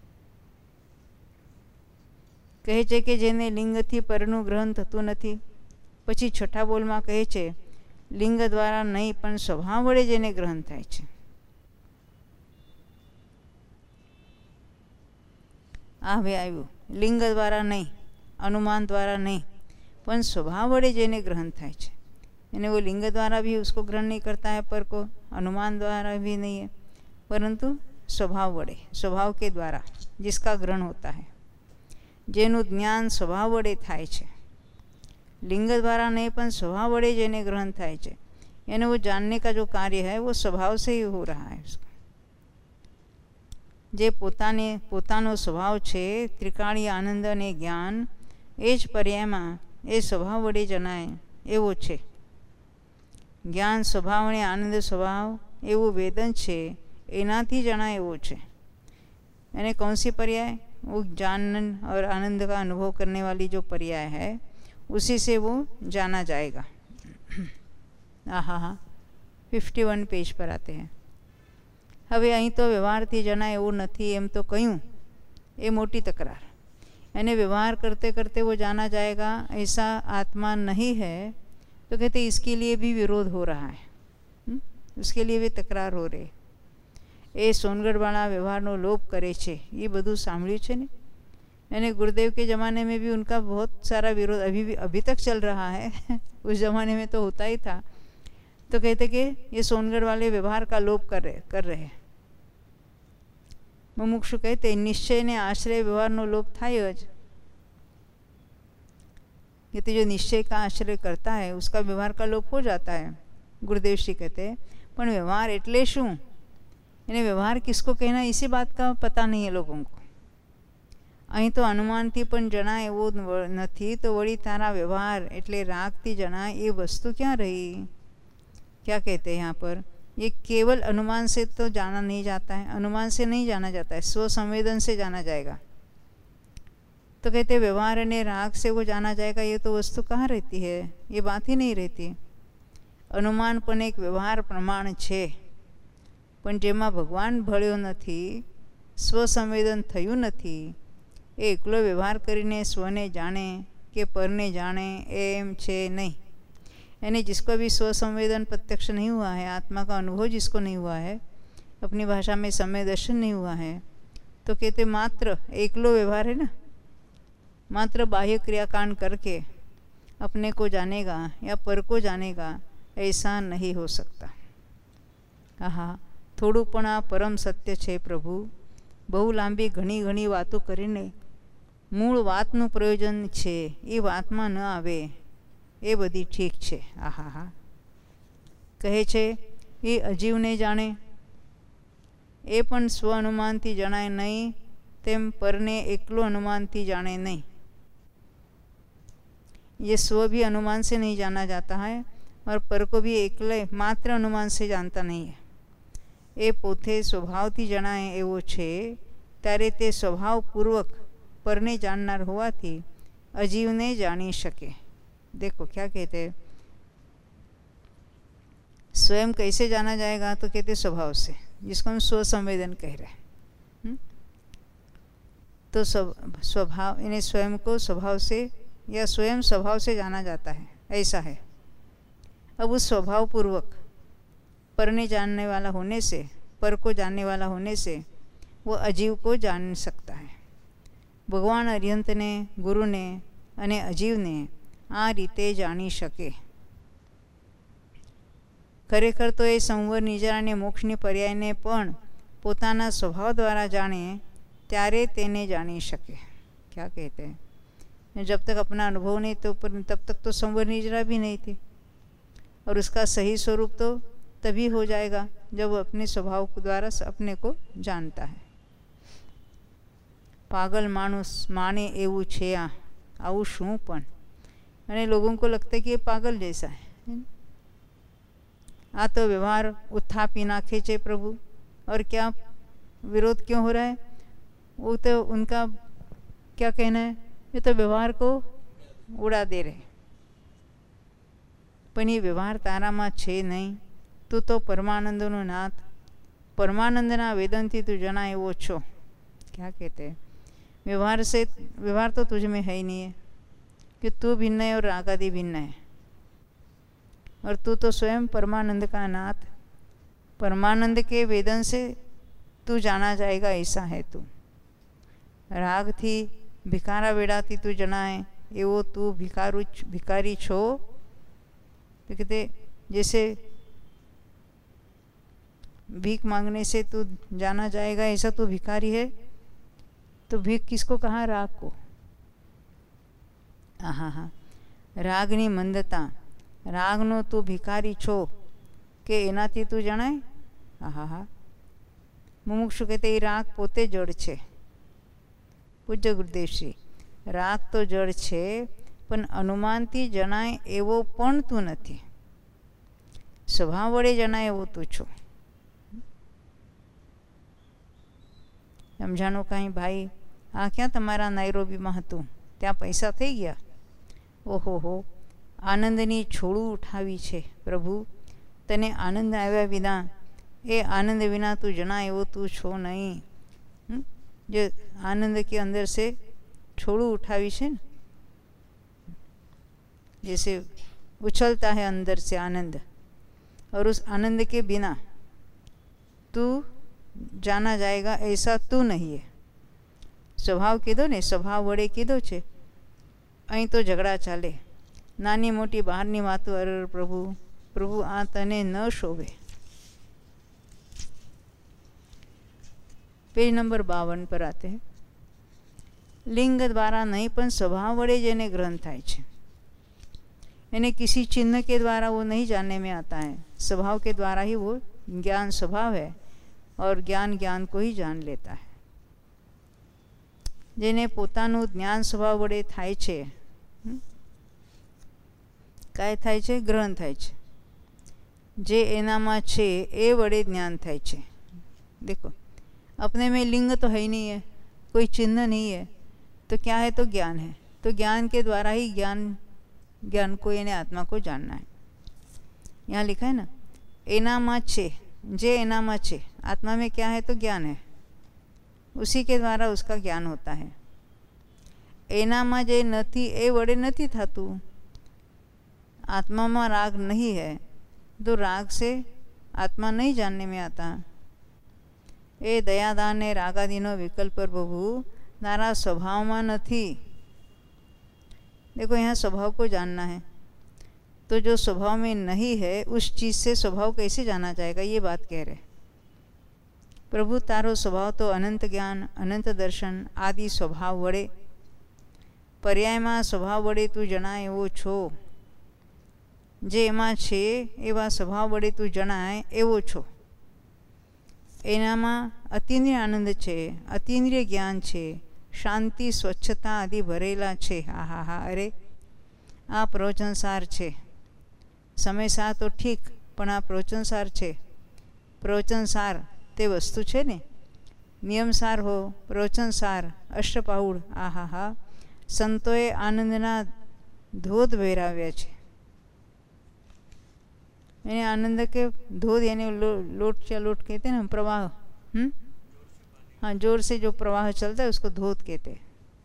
કહે છે કે જેને લિંગથી પરનું ગ્રહણ થતું નથી. પછી છઠ્ઠા બોલમાં કહે છે લિંગ દ્વારા નહીં પણ સ્વભાવ વડે જેને ગ્રહણ થાય છે. આ હવે આવ્યું, લિંગ દ્વારા નહીં, अनुमान द्वारा नहीं, पर स्वभाव वड़े जेने ग्रहण थाय छे. यानी वो लिंग द्वारा भी उसको ग्रहण नहीं करता है, पर को अनुमान द्वारा भी नहीं है, परंतु स्वभाव वड़े, स्वभाव के द्वारा जिसका ग्रहण होता है, जेनु ज्ञान स्वभाव वड़े थाय छे. लिंग द्वारा नहीं पर स्वभाव वड़े जेने ग्रहण थाय छे, यानी वो जानने का जो कार्य है वो स्वभाव से ही हो रहा है. उसका जे पोतानो स्वभाव छे, त्रिकाळी आनंद अने ज्ञान ए ज पर्यायमां ए स्वभाव वडे जनाय एवो छे. ज्ञान स्वभाव अने आनंद स्वभाव एवो वेदन छे, एनाथी जनाय एवो छे. यानी कौन सी पर्याय? वो ज्ञान और आनंद का अनुभव करने वाली जो पर्याय है उसी से वो जाना जाएगा. आहा हा, 51 पेज पर आते हैं. હવે અહીં તો વ્યવહારથી જણાય એવું નથી એમ તો કહ્યું, એ મોટી તકરાર. यानी व्यवहार करते करते वो जाना जाएगा ऐसा आत्मा नहीं है, तो कहते इसके लिए भी विरोध हो रहा है, उसके लिए भी तकरार हो रही. એ સોનગઢવાળા व्यवहारનો लोप करे छे, ये બધું સાંભળ્યું છે ને. यानी गुरुदेव के ज़माने में भी उनका बहुत सारा विरोध अभी तक चल रहा है. उस ज़माने में तो होता ही था. तो कहते कि ये सोनगढ़ वाले व्यवहार का लोप कर रहे हैं. मुमुक्षु कहते निश्चय ने आश्रय व्यवहार नो लोप थाय ज. ये तो जो निश्चय का आश्रय करता है उसका व्यवहार का लोप हो जाता है. गुरुदेव श्री कहते पण व्यवहार एटले शू, यानी व्यवहार किसको कहना इसी बात का पता नहीं है लोगों को. अहीं तो अनुमान थी पण जणाय एवो नथी, तो वળી तारा व्यवहार एटले राग थी जणाय ये वस्तु क्या रही? क्या कहते हैं यहाँ पर? ये केवल अनुमान से तो जाना नहीं जाता है, अनुमान से नहीं जाना जाता है, स्वसंवेदन से जाना जाएगा. तो कहते व्यवहार ने राग से वो जाना जाएगा, ये तो वस्तु कहाँ रहती है? ये बात ही नहीं रहती. अनुमान पण एक व्यवहार प्रमाण छे, पण जेमा भगवान भळ्यो नथी, स्वसंवेदन थयुं नथी, ए एकलो व्यवहार करीने स्वने जाने के परने जाने एम छे नहीं. यानी जिसको भी स्वसंवेदन प्रत्यक्ष नहीं हुआ है, आत्मा का अनुभव जिसको नहीं हुआ है, अपनी भाषा में समय दर्शन नहीं हुआ है, तो कहते मात्र एकलो व्यवहार है ना, मात्र बाह्य क्रियाकांड करके अपने को जानेगा या पर को जानेगा, ऐसा नहीं हो सकता। आहा, थोड़ું પણ આ પરમ સત્ય છે પ્રભુ। બહુ લાંબી ઘણી વાતો કરીને મૂળ વાતનું પ્રયોજન છે એ વાતમાં ન આવે એ બધી ઠીક છે। આહા હા, કહે છે એ અજીવને જાણે, એ પણ સ્વ અનુમાનથી જણાય નહીં, તેમ પરને એકલો अनुमानથી जाने नहीं। ये स्व भी अनुमान से नहीं जाना जाता है और पर को भी एकले मात्र अनुमान से जानता नहीं है। એ પોતે સ્વભાવથી જણાય એવો છે ત્યારે તે સ્વભાવપૂર્વક પરને જાણનાર હોવાથી અજીવને જાણી શકે। देखो क्या कहते हैं, स्वयं कैसे जाना जाएगा, तो कहते स्वभाव से, जिसको हम स्व संवेदन कह रहे हैं। तो स्वभाव इन्हें स्वयं को स्वभाव से या स्वयं स्वभाव से जाना जाता है, ऐसा है। अब उस स्वभाव पूर्वक परने जानने वाला होने से, पर को जानने वाला होने से वो अजीव को जान सकता है। भगवान अरिहंत ने, गुरु ने अने अजीव ने आ रीते जानी शके। खरेखर तो ये संवर निजा ने मोक्षनी पर्यायने पण पोताना स्वभाव द्वारा जाने त्यारे तेने जानी शके। क्या कहते हैं, जब तक अपना अनुभव नहीं तो तब तक तो संवर निजरा भी नहीं थे, और उसका सही स्वरूप तो तभी हो जाएगा जब वो अपने स्वभाव द्वारा अपने को जानता है। पागल मानुस माने एवं छे आऊ शू पण, अने लोगों को लगता है कि ये पागल जैसा है। आ तो व्यवहार उत्थापी नाखे छे प्रभु, और क्या विरोध क्यों हो रहा है, वो तो उनका क्या कहना है, ये तो व्यवहार को उड़ा दे रहे। पण ये व्यवहार तारामां छे नहीं, तू तो परमानंदनो नाथ, परमानंदना वेदनथी तू जना एवो छो। क्या कहते हैं, व्यवहार तो तुझ में है ही नहीं है, कि तू भिन्न है और राग आदि भिन्न है, और तू तो स्वयं परमानंद का नाथ, परमानंद के वेदन से तू जाना जाएगा, ऐसा है तू। राग थी भिकारा वेड़ाती तू जनाए एवो तू भिकारी छो। तो कहते जैसे भीख मांगने से तू जाना जाएगा, ऐसा तू भिखारी है। तो भीख किसको कहा, राग को। हाँ, रागनी मंदता, रागनो तू भिखारी छो के एनाथी तू जणाय। हाँ, मुमुक्षु कहते राग पोते जड़ छे। पूज्य गुरुदेव श्री, राग तो जड़ छे पण अनुमानथी जणाय एवो पण तू नथी, स्वभाव वडे जणाय एवो तू छो। समझाणो कहीं भाई, आ क्या तमारा नायरोबी में हतुं, त्या पैसा थई गया। ओहो हो, आनंदनी छोड़ू उठावी छे प्रभु, तने आनंद आव्या विना, ए आनंद विना तू जना एवो तू छो नहीं। जो आनंद के अंदर से छोड़ू उठावी छे, जैसे उछलता है अंदर से आनंद, और उस आनंद के बिना तू जाना जाएगा, ऐसा तू नहीं है। स्वभाव कीधो ने, स्वभाव वड़े कीधो छे। अहीं तो झगड़ा चाले, नानी मोटी बहारनी वातो, अरे प्रभु प्रभु आ तने न शोभे। पेज नंबर 52 पर आते हैं। लिंग द्वारा नहीं पण स्वभाव वड़े जेने ग्रहण थाय छे, यानी किसी चिन्ह के द्वारा वो नहीं जानने में आता है, स्वभाव के द्वारा ही वो ज्ञान स्वभाव है, और ज्ञान ज्ञान को ही जान लेता है। जेने पोतानु ज्ञान स्वभाव वड़े थाय छे, काय थाय छे, ग्रहण थाय छे। जे एनामां छे ए वड़े ज्ञान थाय छे। देखो, अपने में लिंग तो है ही नहीं है, कोई चिन्ह नहीं है, तो क्या है, तो ज्ञान है। तो ज्ञान के द्वारा ही ज्ञान को, यानी आत्मा को जानना है। यहाँ लिखा है ना, एनामां छे, जे एनामां छे, आत्मा में क्या है, तो ज्ञान है, उसी के द्वारा उसका ज्ञान होता है। एनामां जे नथी ए वड़े नथी थातुं। आत्मा में राग नहीं है, तो राग से आत्मा नहीं जानने में आता। ए दयादान ने रागादीनो विकल्प प्रभु तारा स्वभाव में नहीं, देखो यहाँ स्वभाव को जानना है, तो जो स्वभाव में नहीं है उस चीज़ से स्वभाव कैसे जाना जाएगा, ये बात कह रहे। प्रभु तारो स्वभाव तो अनंत ज्ञान अनंत दर्शन आदि स्वभाव वड़े पर्यायમાં સ્વભાવ વડે તું જણાય એવો છો, જે એમાં છે એવા સ્વભાવ વડે તું જણાય એવો છો। એનામાં અતિન્દ્રિય આનંદ છે, અતિન્દ્રિય જ્ઞાન છે, શાંતિ સ્વચ્છતા આદि ભરેલા છે। હા હા હા, અરે આ પ્રવચનસાર છે। સમયસાર તો ઠીક, પણ આ પ્રવચનસાર છે। પ્રવચનસાર તે વસ્તુ છે ને, નિયમસાર હો પ્રવચનસાર અષ્ટપાઉડ। આ હા હા, સંતોએ આનંદના ધોધ વહેરાવ્યા છે। यानी आनंद के धोध यानी लोट या लोट कहते हैं ना, प्रवाह। हाँ, जोर से जो प्रवाह चलता है उसको धोध कहते।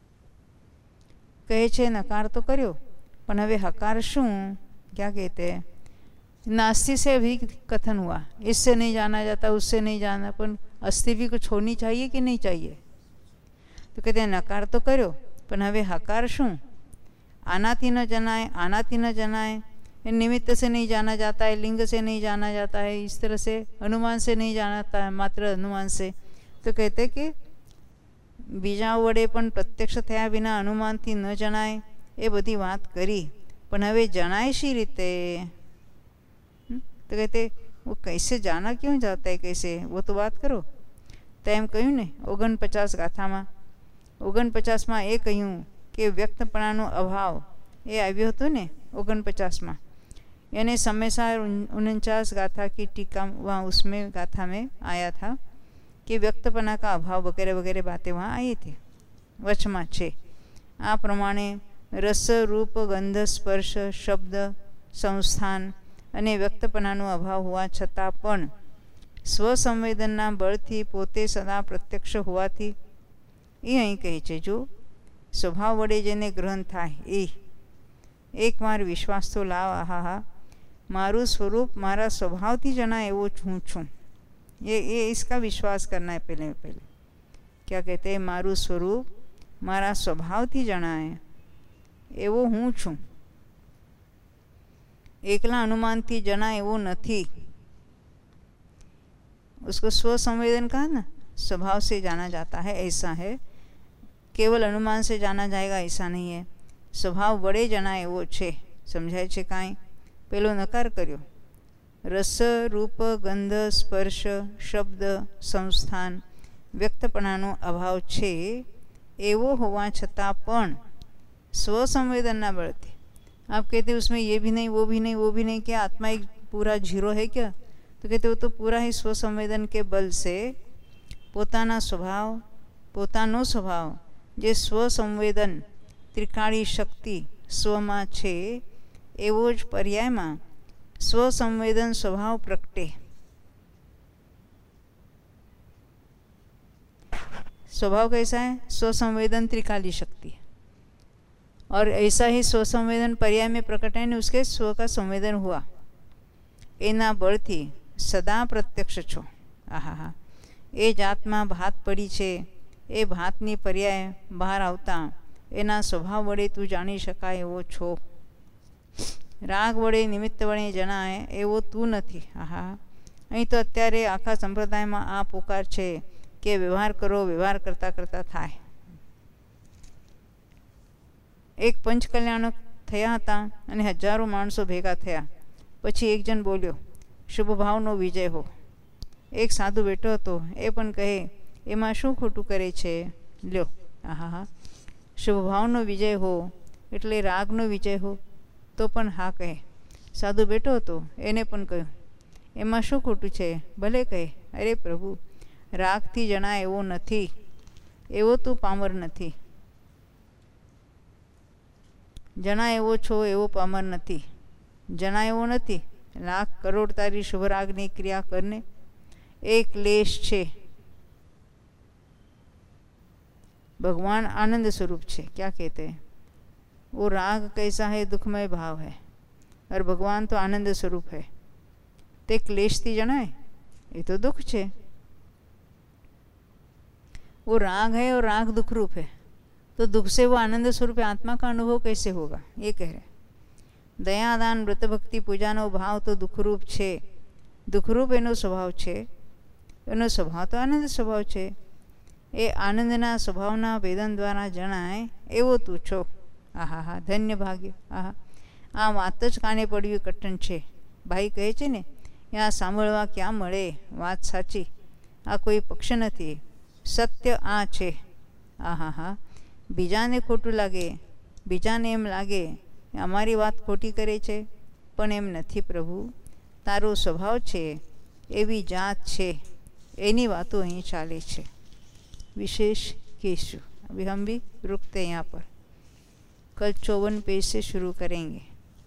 कहे छे नकार तो कर्यो, पण हवे हकार शू, क्या कहते हैं, नास्ति से भी कथन हुआ, इससे नहीं जाना जाता उससे नहीं जाना, पण अस्थि भी कुछ होनी चाहिए कि नहीं चाहिए। तो कहते हैं नकार तो कर्यो, पण हवे हकार शू, आनाती न जनाए आनाती न जनाए, निमित्त से नहीं जाना जाता है, लिंग से नहीं जाना जाता है, इस तरह से अनुमान से नहीं जाना है, मात्र अनुमान से। तो कहते कि बीजा वडे पण प्रत्यक्ष थया विना अनुमान थी न जनाय, ए बधी बात करी, पण हवे जनाय शी रीते। तो कहते वो कैसे जाना क्यों जाता है, कैसे, वो तो बात करो। तो एम कहूँ ने 49 गाथा में 49 में ए कहूँ कि व्यक्तपणानो अभाव ए आव्यो हतो ने 49 में, यानी समयसार 49 गाथा की टीका वहाँ उसमें गाथा में आया था कि व्यक्तपना का अभाव वगैरह वगैरह बातें वहाँ आई थी। वचमा छे आ प्रमाणे रस रूप गंध स्पर्श शब्द संस्थान अने व्यक्तपनानो अभाव हुआ छतां पण स्वसंवेदनना बळथी पोते सदा प्रत्यक्ष होवाथी ए अहीं कहे छे, जो स्वभाव वडे जेने ग्रहण थाय ए एक बार विश्वास तो लाव। आहा हा, मारू स्वरूप मारा स्वभाव थी जना एवो हूँ छूँ, ये इसका विश्वास करना है। पहले क्या कहते हैं, मारू स्वरूप मारा स्वभाव थी जना है एवो हूँ छूँ, एकला अनुमान थी जना एवो नथी। उसको स्वसंवेदन कहा ना, स्वभाव से जाना जाता है ऐसा है, केवल अनुमान से जाना जाएगा ऐसा नहीं है। स्वभाव वडे जनाय एवो छे, समझाय छे काई। पेलो नकार कर्यो, रस रूप गंध स्पर्श शब्द संस्थान व्यक्तपणानो अभाव छे एवो होवा छतां पण स्वसंवेदनना बळथे। आप कहते उसमें ये भी नहीं वो भी नहीं वो भी नहीं, क्या आत्मा एक पूरा जीरो है क्या? तो कहते वो तो पूरा ही स्वसंवेदन के बल से पोताना स्वभाव पोतानो स्वभाव जे स्वसंवेदन त्रिकाળી शक्ति स्वમાં છે એવો જ પર્યાયમાં स्वसंवेदन स्वभाव प्रगटे। स्वभाव कैसा है? स्वसंवेदन त्रिकाली शक्ति, और ऐसा ही स्वसंवेदन पर्याय में प्रकट है ने उसके स्व का संवेदन हुआ, एना बळथी सदा प्रत्यक्ष छो। आहा हा, ए जातमा भात पड़ी छे, ए भातनी पर्याय बहार आवता एना स्वभाव वडे तू जाणी शकाय एवो छो। राग वडे निमित्त वडे जणाय एवो तू नथी। आहा, अहीं तो अत्यारे आखा संप्रदायमां आ पुकार छे के व्यवहार करो, व्यवहार करता करता थाय। एक पंच कल्याणक थया हता अने हजारों माणसो भेगा थया। पछी एक जन बोल्यो, शुभ भावनो विजय हो। एक साधु बेठो हतो, ए पण कहे एमां शुं खोटुं करे छे, ल्यो। आहा हा, शुभ भावनो विजय हो एटले रागनो विजय हो, तो पण हा कहे। साधु बेठो हतो, एने पण कह्युं एमां शुं खोटुं छे, भले कहे, अरे प्रभु रागथी जणाय एवो नथी, एवो तू पामर नथी, जणाय एवो छो एवो पामर नथी, जणाय एवो नथी, लाख करोड़ तारी शुभ रागनी क्रिया करने एक लेश छे। भगवान आनंद स्वरूप छे, क्या कहते हैं, वो राग कैसा है, दुखमय भाव है, और भगवान तो आनंद स्वरूप है। ते क्लेश थी जनाय ये तो दुख छे। वो राग है और राग दुख रूप है, तो दुख से वो आनंद स्वरूप आत्मा का अनुभव कैसे होगा, ये कह रहे। दयादान व्रत भक्ति पूजानो भाव तो दुखरूप है, दुखरूप एनो स्वभाव है, एनो स्वभाव तो आनंद स्वभाव है। ए आनंदना स्वभावना वेदन द्वारा जणाय एवो તું છો। આહા હા, ધન્ય ભાગ્ય। આહા, આ વાત જ કાને પડવી કઠણ છે। ભાઈ કહે છે ને, આ સાંભળવા ક્યાં મળે, વાત સાચી, આ કોઈ પક્ષ નથી, સત્ય આ છે। આહા હા, બીજાને ખોટું લાગે, બીજાને એમ લાગે અમારી વાત ખોટી કરે છે, પણ એમ નથી પ્રભુ, તારો સ્વભાવ છે, એવી જાત છે, એની વાતો અહીં ચાલે છે। विशेष केशु। अभी हम भी रुकते हैं यहाँ पर, कल 54 पेज से शुरू करेंगे।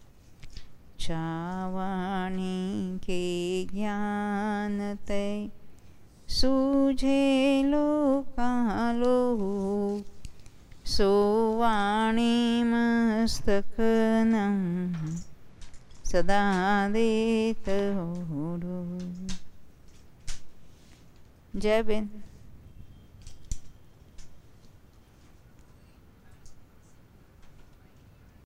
चावाणी के ज्ञान तय सूझे लो कालो, सोवाणी मस्तक नम सदा देत होडो। जय बेन।